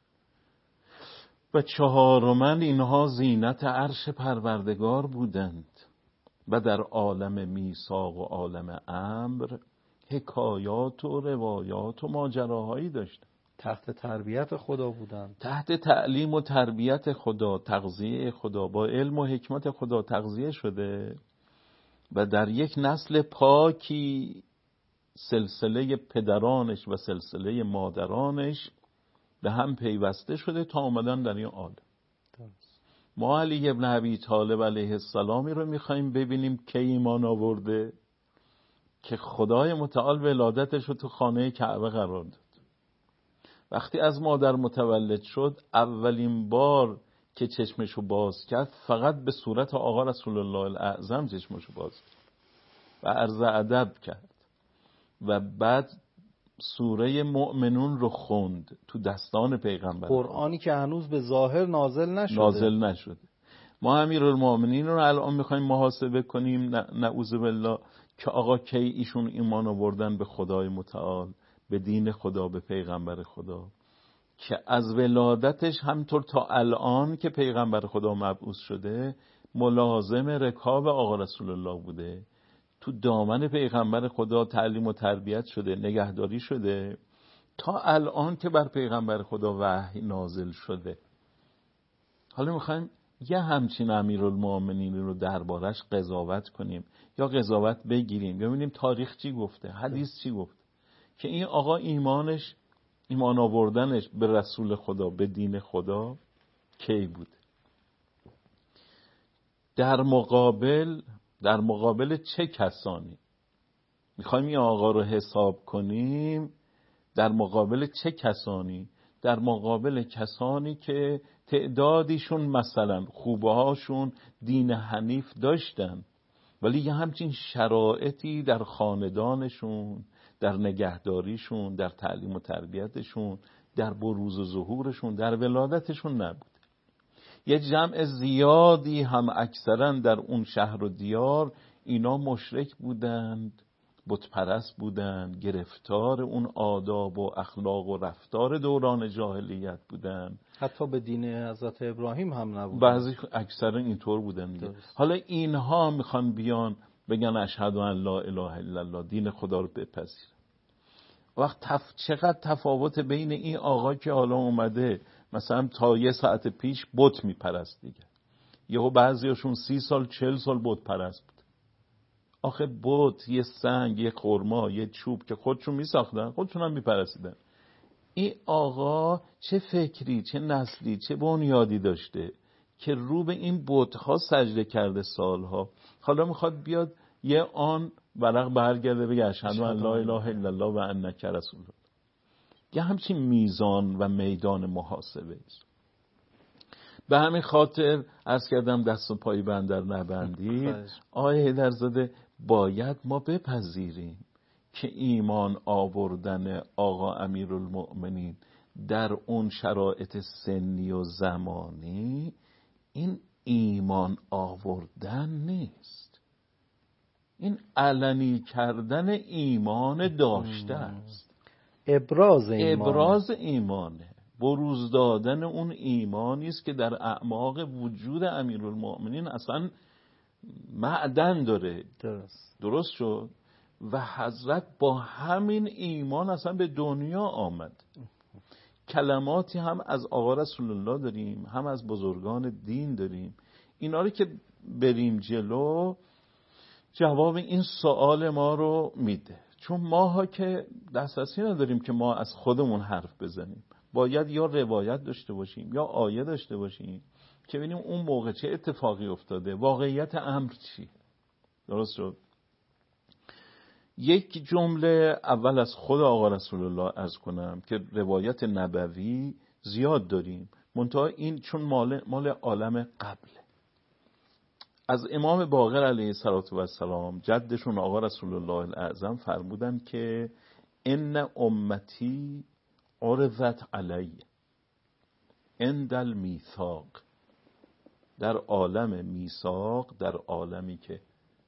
و چهارماً اینها زینت عرش پروردگار بودند و در عالم میثاق و عالم امر حکایات و روایات و ماجراهایی داشتند. تحت تربیت خدا بودند، تحت تعلیم و تربیت خدا، تغذیه خدا، با علم و حکمت خدا تغذیه شده و در یک نسل پاکی سلسله پدرانش و سلسله مادرانش به هم پیوسته شده تا آمدن در این عالم. ما علی ابن ابی طالب علیه السلامی رو میخوایم ببینیم که ایمان آورده که خدای متعال ولادتش رو تو خانه کعبه قرار داد. وقتی از مادر متولد شد، اولین بار که چشمشو باز کرد فقط به صورت آقا رسول الله الاعظم چشمشو باز کرد و عرض ادب کرد و بعد سوره مؤمنون رو خوند تو دستان پیغمبر، قرآنی که هنوز به ظاهر نازل نشده. ما امیرالمومنین رو الان میخوایم محاسبه کنیم، نعوذ بالله، که آقا کی ایشون ایمان آوردن به خدای متعال، به دین خدا، به پیغمبر خدا، که از ولادتش همطور تا الان که پیغمبر خدا مبعوث شده ملازم رکاب آقا رسول الله بوده، تو دامن پیغمبر خدا تعلیم و تربیت شده، نگهداری شده، تا الان که بر پیغمبر خدا وحی نازل شده. حالا میخوایم یه همچین امیرالمومنین رو دربارش قضاوت کنیم یا قضاوت بگیریم یا ببینیم تاریخ چی گفته، حدیث چی گفته، که این آقا ایمان آوردنش به رسول خدا، به دین خدا کی بود. در مقابل چه کسانی میخوایم این آقا رو حساب کنیم؟ در مقابل چه کسانی؟ در مقابل کسانی که تعدادیشون مثلا خوبه هاشون دین حنیف داشتن ولی یه همچین شرایطی در خاندانشون، در نگهداریشون، در تعلیم و تربیتشون، در بروز و ظهورشون، در ولادتشون نبود. یه جمع زیادی هم اکثرا در اون شهر و دیار اینا مشرک بودند، بت پرست بودند، گرفتار اون آداب و اخلاق و رفتار دوران جاهلیت بودند. حتی به دین حضرت ابراهیم هم نبود. بعضی اکثرا اینطور بودند. حالا اینها میخوان بیان بگن اشهد ان لا اله الا الله، دین خدا رو بپذیرن. وقت چقدر تفاوت بین این آقا که حالا اومده مثلا تا یه ساعت پیش بت میپرست دیگه، یهو بعضیاشون 30 سال 40 سال بت پرست بود. آخه بت یه سنگ، یه خرما، یه چوب که خودشون میساختن، خودشون هم میپرستیدن. این آقا چه فکری، چه نسلی، چه بنیادی داشته که رو به این بت‌ها سجده کرده سالها. حالا میخواد بیاد یه آن ورق برگرده بگه اشهد ان لا اله الا الله و انک رسول الله. یه همچین میزان و میدان محاسبه است. به همین خاطر عرض کردم دست و پای بندر نبندید. آقای حیدرزاده باید ما بپذیریم که ایمان آوردن آقا امیرالمؤمنین در اون شرایط سنی و زمانی این ایمان آوردن نیست، این علنی کردن ایمان داشته است، ابراز ایمانه، بروز دادن اون ایمانی است که در اعماق وجود امیرالمؤمنین اصلا معدن داره. درست شد. و حضرت با همین ایمان اصلا به دنیا آمد. کلماتی هم از آقا رسول الله داریم، هم از بزرگان دین داریم، اینا رو که بریم جلو جواب این سوال ما رو میده. چون ماها که دسترسی نداریم که ما از خودمون حرف بزنیم، باید یا روایت داشته باشیم یا آیه داشته باشیم که ببینیم اون موقع چه اتفاقی افتاده، واقعیت امر چیه. درست شد. یک جمله اول از خود آقا رسول الله عرض کنم که روایت نبوی زیاد داریم، منتها این چون مال عالم قبله. از امام باقر علیه السلام جدشون آقا رسول الله الاعظم فرمودن که ان امتی عرضت علی عند المیثاق، در عالم میثاق، در عالمی که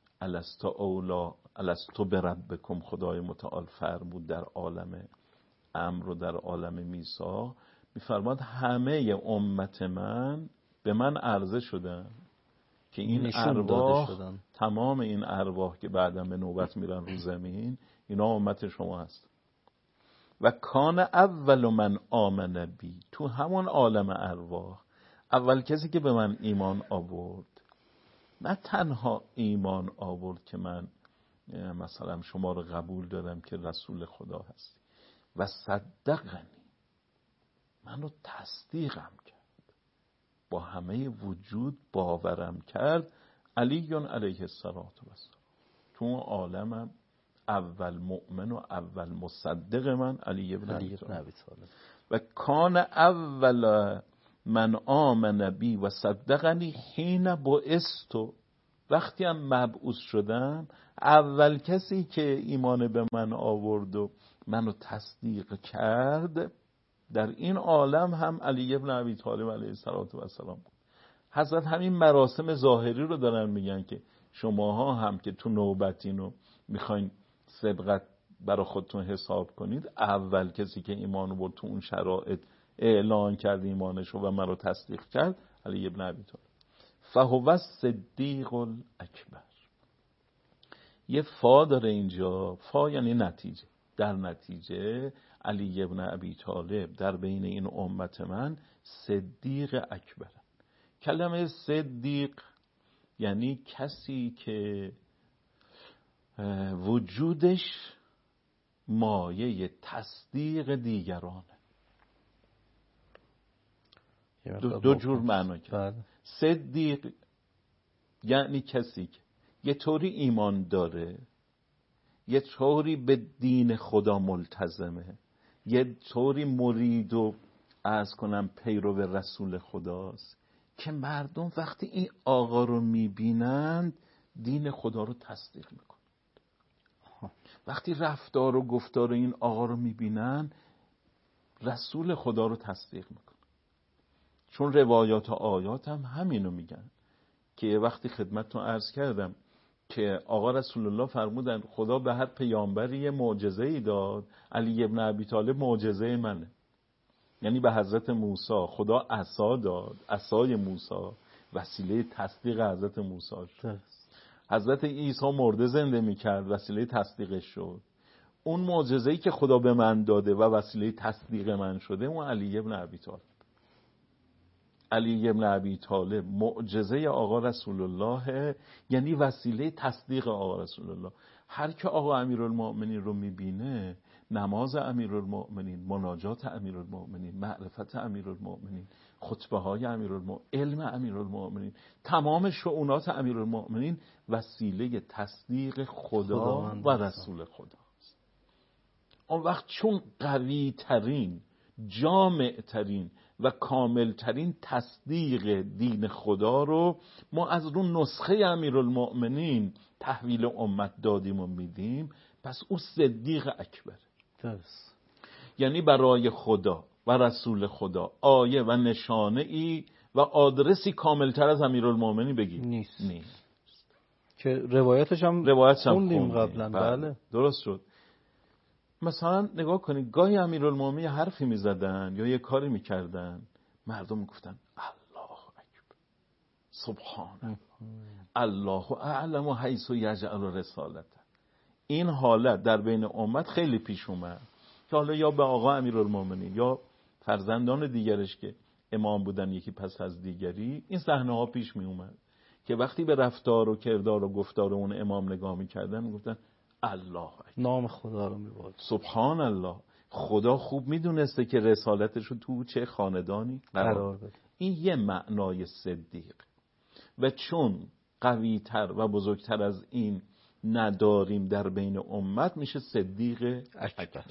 الستو بربکم خدای متعال فرمود، در عالم امر و در عالم میثاق میفرماد همه امت من به من عرضه شدن که این ارواح، تمام این ارواح که بعدا به نوبت میرن رو زمین، اینا امت شما هست. و کان اول من آمن بی، تو همون عالم ارواح اول کسی که به من ایمان آورد، نه تنها ایمان آورد که من مثلا شما رو قبول دارم که رسول خدا هستی، و صدقنی، منو تصدیقم کرد، با همه وجود باورم کرد، علی علیه السلام. تو اون عالمم اول مؤمن و اول مصدق من علی ابن ابی طالب. و کان اول من آمن بی و صدقنی حین بعثت، وقتی هم مبعوث شدم اول کسی که ایمان به من آورد و منو تصدیق کرد در این عالم هم علی ابن ابی طالب علیه السلام بود. حضرت همین مراسم ظاهری رو دارن میگن که شماها هم که تو نوبتین و میخواین سبقت برای خودتون حساب کنید، اول کسی که ایمان آورد تو اون شرایط اعلان کرد ایمانش و منو تصدیق کرد علی ابن ابی طالب. فهو الصدیق الاکبر. یه فا داره اینجا، فا یعنی نتیجه. در نتیجه علی ابن ابی طالب در بین این امت من صدیق اکبر. کلمه صدیق یعنی کسی که وجودش مایه تصدیق دیگرانه. دو جور معنا کرد. صدیق یعنی کسی که یه طوری ایمان داره، یه طوری به دین خدا ملتزمه، یه طوری مرید و عرض کنم پیرو رسول خداست که مردم وقتی این آقا رو میبینند دین خدا رو تصدیق میکنند. وقتی رفتار و گفتار این آقا رو میبینن رسول خدا رو تصدیق میکنن. چون روایات و آیات هم همینو میگن که یه وقتی خدمتتون عرض کردم که آقا رسول الله فرمودن خدا به هر پیامبری یه معجزه‌ای داد، علی ابن ابی طالب معجزه منه. یعنی به حضرت موسی خدا عصا داد، عصای موسی وسیله تصدیق حضرت موسی شد. حضرت عیسی مرده زنده میکرد، وسیله تصدیقش شد. اون معجزه‌ای که خدا به من داده و وسیله تصدیق من شده اون علی ابن ابی طالب. علی ابن ابی طالب معجزه آقا رسول الله، یعنی وسیله تصدیق آقا رسول الله. هر که آقا امیرالمؤمنین رو میبینه، نماز امیرالمؤمنین، مناجات امیرالمؤمنین، معرفت امیرالمؤمنین، خطبه های امیرالمؤمنین، علم امیرالمؤمنین، تمام شؤونات امیرالمؤمنین وسیله تصدیق خدا و رسول خداست. اون وقت چون قوی ترین جامعترین و کاملترین تصدیق دین خدا رو ما از رو نسخه امیرالمؤمنین تحویل امت دادیم و میدیم، پس او صدیق اکبر. درست. یعنی برای خدا و رسول خدا آیه و نشانه ای و آدرسی کاملتر از امیرالمؤمنین بگیم نیست. که روایتش هم خوندیم قبلا. بله درست شد. مثلا نگاه کنید گاهی امیرالمؤمنین حرفی میزدن یا یه کاری میکردن، مردم میگفتن الله اکبر، سبحان الله اعلم حیث یجعل رسالته. این حالت در بین امت خیلی پیش اومد که حالا یا به آقا امیرالمؤمنین یا فرزندان دیگرش که امام بودن یکی پس از دیگری، این صحنه ها پیش می اومد که وقتی به رفتار و کردار و گفتار اون امام نگاه میکردن میگفتن الله اکبر، نام خدا رو میبرد، سبحان الله. خدا خوب میدونسته که رسالتش رو تو چه خاندانی قرار بده. این یه معنای صدیق. و چون قوی‌تر و بزرگتر از این نداریم در بین امت، میشه صدیق اکبر.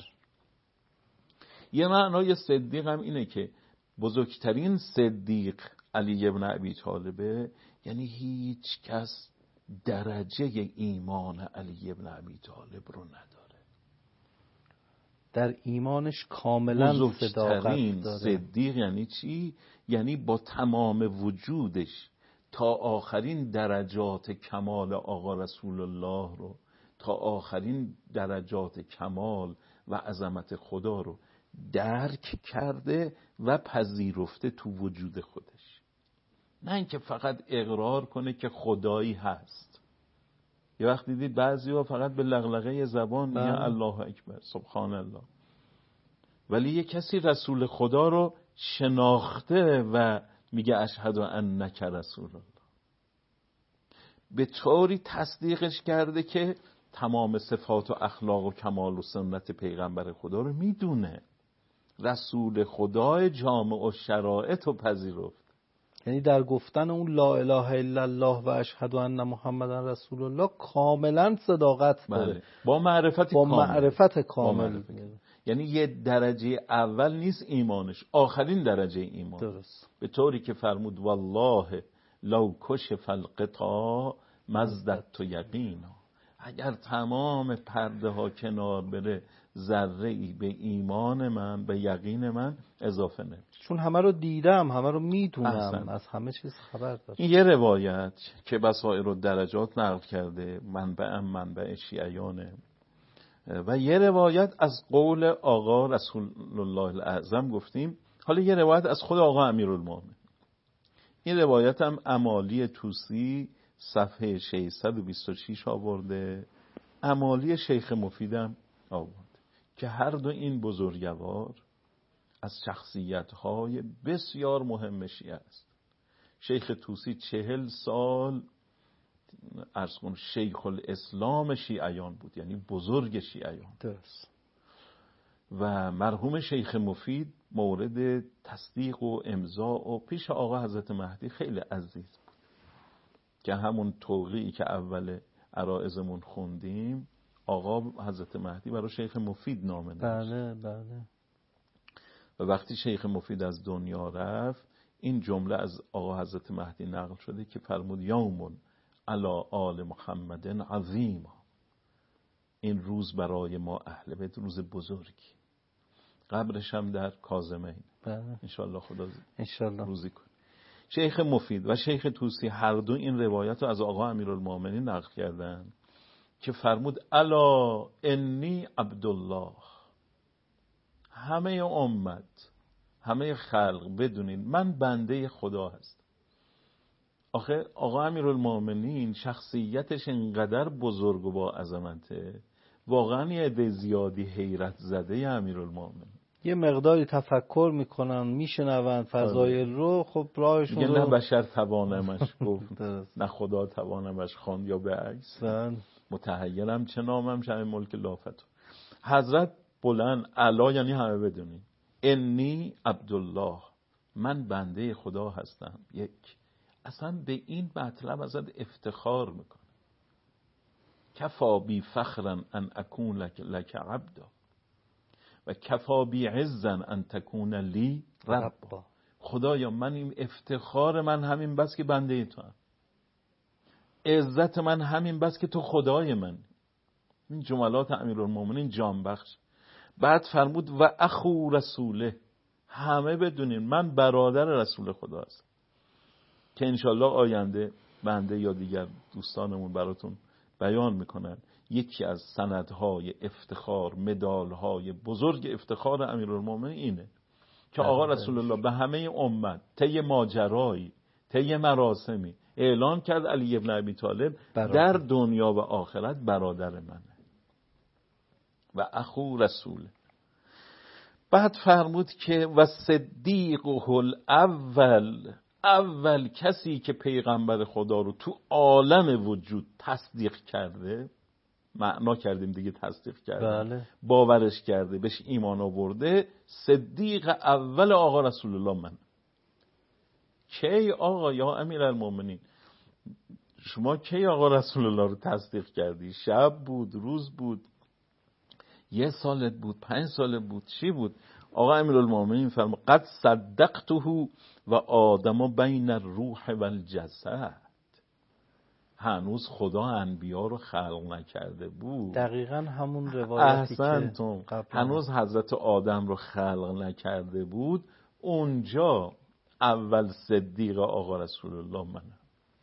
یه معنای صدیق هم اینه که بزرگترین صدیق علی ابن ابی طالبه، یعنی هیچ کس درجه ایمان علی ابن ابی طالب رو نداره، در ایمانش کاملا صداقت داره. صدیق یعنی چی؟ یعنی با تمام وجودش تا آخرین درجات کمال آقا رسول الله رو، تا آخرین درجات کمال و عظمت خدا رو درک کرده و پذیرفته تو وجود خودش. نه اینکه فقط اقرار کنه که خدایی هست. یه وقت دیدید بعضی‌ها فقط به لغلقه زبان میگن الله اکبر، سبحان الله، ولی یه کسی رسول خدا رو شناخته و میگه اشهد انک رسول الله، به طوری تصدیقش کرده که تمام صفات و اخلاق و کمال و سنت پیغمبر خدا رو میدونه، رسول خدای جامع و شرایط رو پذیرفت. یعنی در گفتن اون لا اله الا الله و اشهد ان محمدن رسول الله کاملا صداقت داره. بله. با معرفت کامل. یعنی یه درجه اول نیست ایمانش، آخرین درجه ایمان. درست. به طوری که فرمود والله لو کشف الغطاء مزددت یقینا، اگر تمام پرده ها کنار بره ذره ای به ایمان من، به یقین من اضافه نمیشه. چون همه رو دیدم، همه رو میدونم، از همه چیز خبر دارم. این یه روایت که بصائر الدرجات نقل کرده، منبع شیعیانه. و یه روایت از قول آقا رسول الله الاعظم گفتیم. حالا یه روایت از خود آقا امیرالمؤمنین. این روایت هم امالی طوسی صفحه 626 آورده، امالی شیخ مفیدم آورده، که هر دو این بزرگوار از شخصیت‌های بسیار مهم شیعه است. شیخ طوسی 40 سال عرض کن شیخ الاسلام شیعیان بود، یعنی بزرگ شیعیان. درست. و مرحوم شیخ مفید مورد تصدیق و امضا و پیش آقا حضرت مهدی خیلی عزیز بود، که همون توقیعی که اول عرائزمون خوندیم آقا حضرت مهدی برای شیخ مفید نامه نوشت. بله. و وقتی شیخ مفید از دنیا رفت، این جمله از آقا حضرت مهدی نقل شده که فرمود یوم علی آل محمد عظیما، این روز برای ما اهل بیت روز بزرگی. قبرش هم در کاظمین. انشالله خدا روزی کن. شیخ مفید و شیخ طوسی هر دو این روایت رو از آقا امیرالمؤمنین نقل کردن که فرمود الا انی عبدالله، همه امت، همه خلق بدونین من بنده خدا هستم. آخه آقا امیرالمؤمنین شخصیتش انقدر بزرگ و با عظمته، واقعا یه عده زیادی حیرت زده امیرالمؤمنین. یه مقداری تفکر میکنن، میشنون فضایل رو، خب راهشون رو نه بشر توانمش گفت نه خدا توانمش خواند، یا به عکس متحیرم چه نامم شمه ملک لافت. حضرت بلند علا یعنی همه بدونین انی عبدالله، من بنده خدا هستم. یک اصلا به این مطلب ازت افتخار میکنه. کفا بی فخرا ان اکون لک عبدا. و کفا بی عزن ان تکون لی رب. خدایا من این افتخار من همین بس که بنده تو هم، عزت من همین بس که تو خدای من. این جملات امیرالمومنین جان بخش. بعد فرمود و اخو رسوله، همه بدونین من برادر رسول خدا هستم، که انشالله آینده بنده یا دیگر دوستانمون براتون بیان میکنن. یکی از سندهای افتخار، مدالهای بزرگ افتخار امیرالمومنین اینه که آقا رسول الله به همه امت طی ماجرایی، طی مراسمی اعلان کرد علی ابن ابی طالب در دنیا و آخرت برادر منه و اخو رسول. بعد فرمود که و صدیقه الاول، اول کسی که پیغمبر خدا رو تو عالم وجود تصدیق کرده، معنا کردیم دیگه، تصدیق کرده، بله. باورش کرده، بهش ایمان آورده، صدیق اول آقا رسول الله من. کی آقا یا امیرالمومنین شما کی آقا رسول الله رو تصدیق کردی؟ شب بود، روز بود، 1 سالت بود، 5 سالت بود، چی بود؟ آقا امیرالمومنین فرمود قد صدقته و آدم بین الروح و الجسد. هنوز خدا انبیا رو خلق نکرده بود. دقیقاً همون روایتی که هنوز حضرت آدم رو خلق نکرده بود. اونجا اول صدیق آقا رسول الله منم.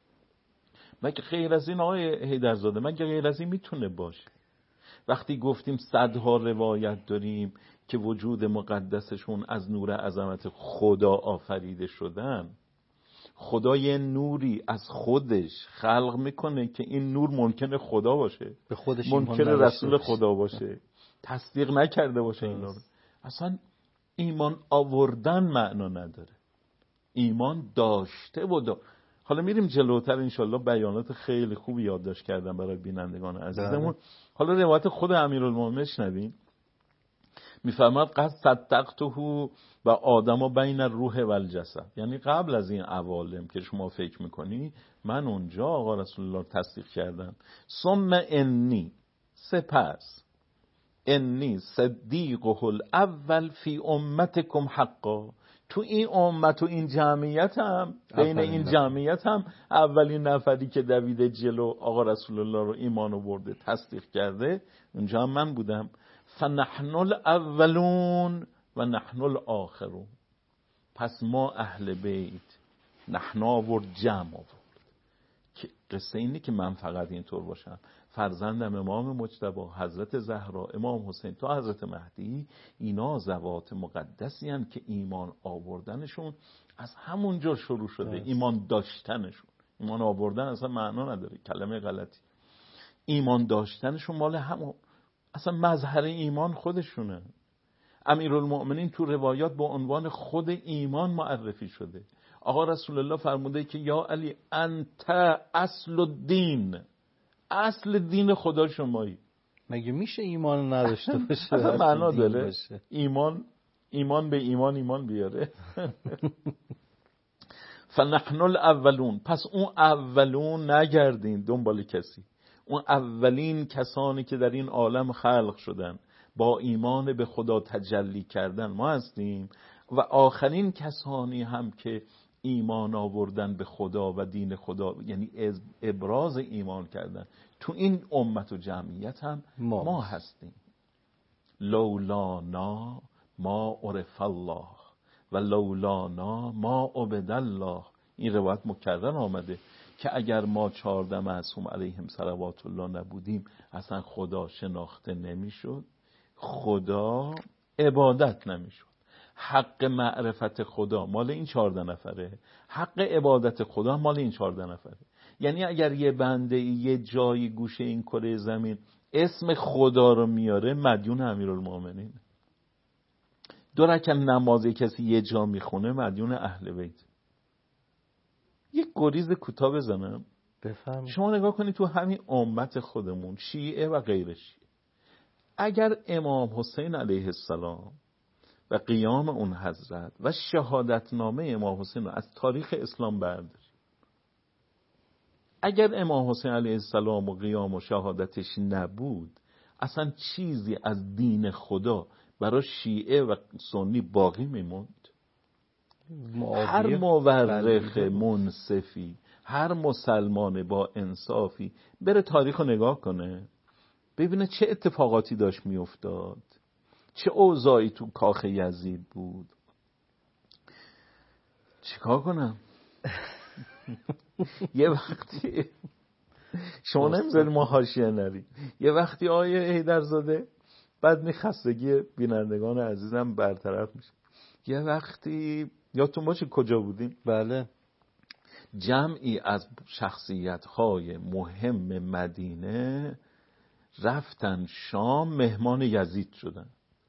مگه غیر از این آقای حیدرزاده، مگه غیر از این میتونه باشه؟ وقتی گفتیم صدها روایت داریم که وجود مقدسشون از نور عظمت خدا آفریده شدن، خدا یه نوری از خودش خلق میکنه که این نور ممکنه خدا باشه، به خودش ممکنه رسول خدا باشه، تصدیق نکرده باشه اینا رو. اصلا ایمان آوردن معنا نداره، ایمان داشته بود. حالا میریم جلوتر انشالله بیانات خیلی خوبی یادداشت کردم برای بینندگان عزیزمون. حالا روایت خود امیرالمومنین شنوین. میفرماد قد صدقته و آدم بین الروح و الجسد، یعنی قبل از این عوالم که شما فکر میکنی من اونجا آقا رسول الله تصدیق کردم. ثم انی، سپس انی صدیقه الاول فی امتکم حقا، تو این امت و این جمعیت هم، بین این جمعیت هم اولین نفری که دویده جلو آقا رسول الله رو ایمان آورده تصدیق کرده اونجا هم من بودم. فنحن الاولون و نحن الاخرون، پس ما اهل بیت، نحن آورد جمع آورد که قصه اینه که من فقط اینطور باشم، فرزندم امام مجتبی، حضرت زهرا، امام حسین تا حضرت مهدی، اینا زوات مقدسی هستند که ایمان آوردنشون از همونجا شروع شده. ایمان داشتنشون، ایمان آوردن اصلا معنا نداره، کلمه غلطی. ایمان داشتنشون مال همون، اصلا مظهر ایمان خودشونه. امیرالمؤمنین تو روایات با عنوان خود ایمان معرفی شده. آقا رسول الله فرموده که یا علی انت اصل الدین، اصل دین خدا شمایی. مگه میشه ایمان نداشته باشه؟ اصلا معنا داره ایمان به ایمان بیاره. فنحن الاولون، پس اون اولون نگردین دنبال کسی، اون اولین کسانی که در این عالم خلق شدن با ایمان به خدا تجلی کردن ما هستیم و آخرین کسانی هم که ایمان آوردن به خدا و دین خدا، یعنی ابراز ایمان کردن تو این امت و جمعیت هم ما هستیم. لولانا ما عرف الله و لولانا ما عبد الله. این روایت مکرر آمده که اگر ما 14 معصوم علیهم صلوات الله نبودیم اصلا خدا شناخته نمیشد، خدا عبادت نمیشد. حق معرفت خدا مال این 14 نفره، حق عبادت خدا مال این 14 نفره. یعنی اگر یه بنده یه جایی گوشه این کره زمین اسم خدا رو میاره، مدیون امیرالمومنین. 2 رکعت نماز کسی یه جا میخونه، مدیون اهل بیت. یک گریز کوتاه بزنم، بفهم. شما نگاه کنید تو همین امت خودمون، شیعه و غیر شیعه، اگر امام حسین علیه السلام و قیام اون حضرت و شهادتنامه امام حسین رو از تاریخ اسلام برداریم، اگر امام حسین علیه السلام و قیام و شهادتش نبود، اصلا چیزی از دین خدا برای شیعه و سنی باقی میموند؟ هر معاویه مورخ منصفی، هر مسلمان با انصافی بره تاریخ رو نگاه کنه، ببینه چه اتفاقاتی داشت میافتاد، چه اوضاعی تو کاخ یزید بود. چیکار کنم؟ یه وقتی شما نمیذاری ما حاشیه نریم، یه وقتی آیه حیدرزاده بعد خستگی بینندگان عزیزم برطرف میشه. یه وقتی یادتون باشه کجا بودیم؟ بله، جمعی از شخصیت‌های مهم مدینه رفتن شام، مهمان یزید شدن.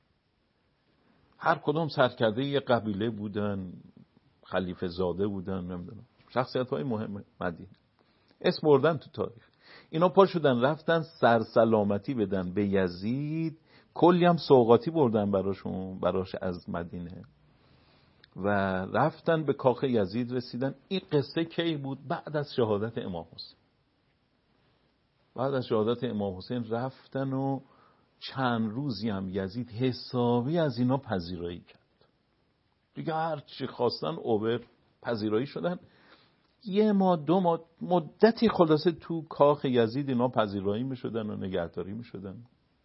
هر کدوم سرکرده یه قبیله بودن، خلیفه زاده بودن، نمیدونم، شخصیت‌های مهم مدینه اسم بردن تو تاریخ. اینا پا شدن رفتن سرسلامتی بدن به یزید، کلی هم سوغاتی بردن براش از مدینه و رفتن به کاخ یزید رسیدن. این قصه کی بود؟ بعد از شهادت امام حسین. بعد از شهادت امام حسین رفتن و چند روزی هم یزید حسابی از اینا پذیرایی کرد دیگه، هر چی خواستن اوبر پذیرایی شدن. یه ماه دو ماه مدتی خلاصه تو کاخ یزید اینا پذیرایی می شدن و نگهداری می شدن.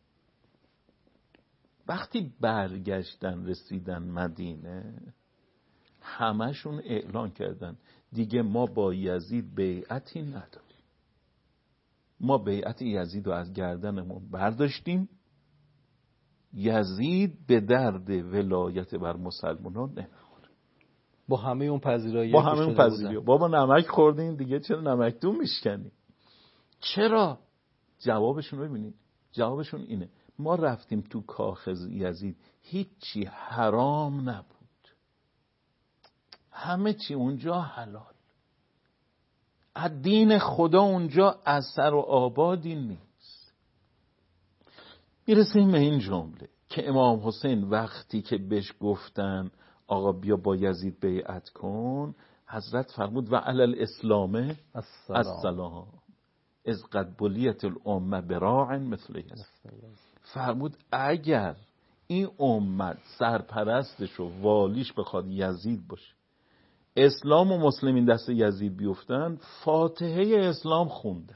وقتی برگشتن رسیدن مدینه، همشون اعلان کردن دیگه ما با یزید بیعتی نداریم، ما بیعت یزید رو از گردنمون برداشتیم، یزید به درد ولایت بر مسلمانان نمیخوره. با همه اون پذیرایی با همه اون پذیرایی بابا نمک خوردین دیگه، چرا نمکدون میشکنی؟ چرا؟ جوابشون ببینید، جوابشون اینه: ما رفتیم تو کاخ یزید، هیچی حرام نبود، همه چی اونجا حلال، از دین خدا اونجا اثر و آبادی نیست. میرسیم به این جمله که امام حسین وقتی که بهش گفتن آقا بیا با یزید بیعت کن، حضرت فرمود و علی الاسلام السلام از قد بلیت الامه براع مثل یزید. فرمود اگر این امت سرپرستش و والیش بخواد یزید باشه، اسلام و مسلمین دست یزید بیفتن، فاتحه اسلام خونده.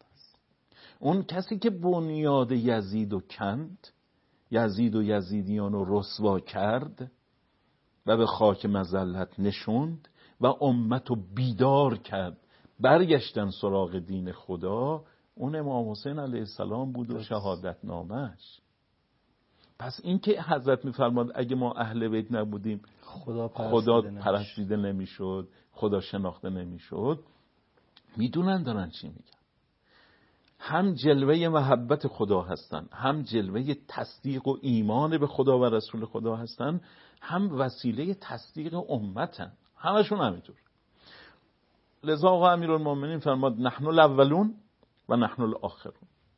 اون کسی که بنیاد یزید و کند، یزید و یزیدیان رو رسوا کرد و به خاک مذلت نشوند و امت رو بیدار کرد برگشتن سراغ دین خدا، اون امام حسین علیه السلام بود و شهادت نامش. پس این که حضرت میفرماد اگه ما اهل بیت نبودیم خدا پرستیده نمیشد، خدا شناخته نمیشد، میدونن دارن چی میگن. هم جلوه محبت خدا هستن، هم جلوه تصدیق و ایمان به خدا و رسول خدا هستن، هم وسیله تصدیق امتن، همشون همینطور. لذا آقا امیرالمومنین فرماد نحن الاولون و نحن الاخرون.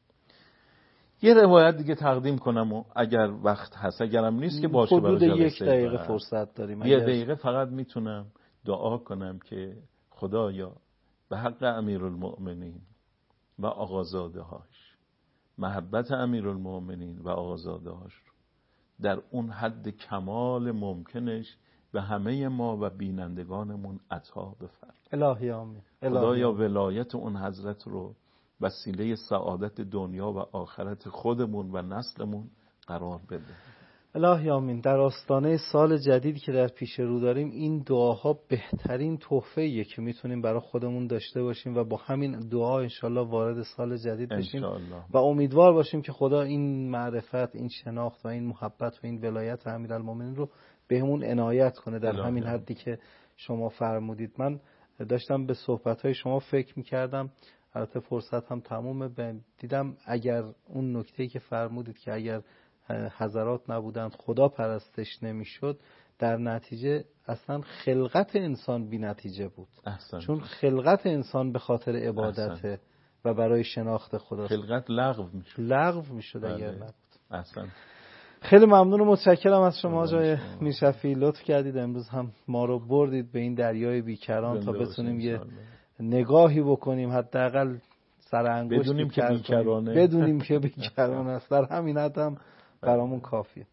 یه روایت دیگه تقدیم کنم و اگر وقت هست، اگرم نیست که باشه، حدود یک دقیقه فرصت داریم. یه دقیقه فقط میتونم دعا کنم که خدایا به حق امیرالمومنین و آقازاده هاش، محبت امیرالمومنین و آقازاده هاش رو در اون حد کمال ممکنش به همه ما و بینندگانمون عطا بفرما. الهی آمین. خدایا ولایت اون حضرت رو وسیله سعادت دنیا و آخرت خودمون و نسلمون قرار بده. الهی آمین. در آستانه سال جدیدی که در پیش رو داریم، این دعاها بهترین تحفه‌ایه که میتونیم برای خودمون داشته باشیم و با همین دعا انشالله وارد سال جدید بشیم و امیدوار باشیم که خدا این معرفت، این شناخت و این محبت و این ولایت امیرالمومنین رو بهمون عنایت کنه در همین حدی که شما فرمودید. من داشتم به صحبت‌های شما فکر می‌کردم، البته فرصت هم تمومه، دیدم اگر اون نکته‌ای که فرمودید که اگر حضرات نبودند خدا پرستش نمیشد، در نتیجه اصلا خلقت انسان بی نتیجه بود. چون خلقت انسان به خاطر عبادته و برای شناخت خداست. خلقت لغو میشد اگر نبود. اصلا. خیلی ممنون و متشکرم از شما آقای میرشفیعی، لطف کردید امروز هم ما رو بردید به این دریای بیکران تا بتونیم یه نگاهی بکنیم، حداقل سر انگشتی بدونیم که بیکرانه، بدونیم که بیکران است. در همین حد هم برامون کافیه.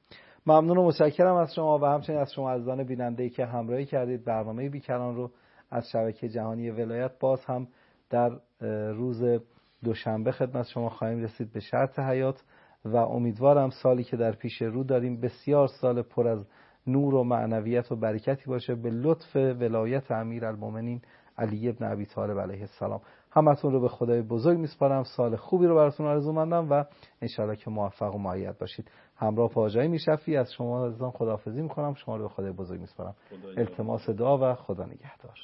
ممنون و متشکرم از شما و همچنین از شما عزیزان بیننده‌ای که همراهی کردید. برنامه بیکران رو از شبکه جهانی ولایت باز هم در روز دوشنبه خدمت شما خواهیم رسید به شرط حیات و امیدوارم سالی که در پیش رو داریم بسیار سال پر از نور و معنویت و برکتی باشه به لطف ولایت امیرالمومنین علی ابن ابی طالب علیه السلام. همتون رو به خدای بزرگ میسپارم. سال خوبی رو براتون آرزومندم و انشالله که موفق و مؤید باشید. همراه پاجای میشفی از شما عزیزان خداحافظی میکنم. شما رو به خدای بزرگ میسپارم. التماس دعا و خدا نگهدار.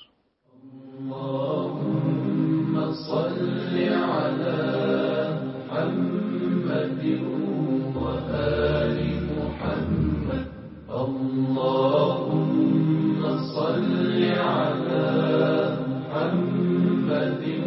اللهم صل على محمد و آل محمد. اللهم صل على محمد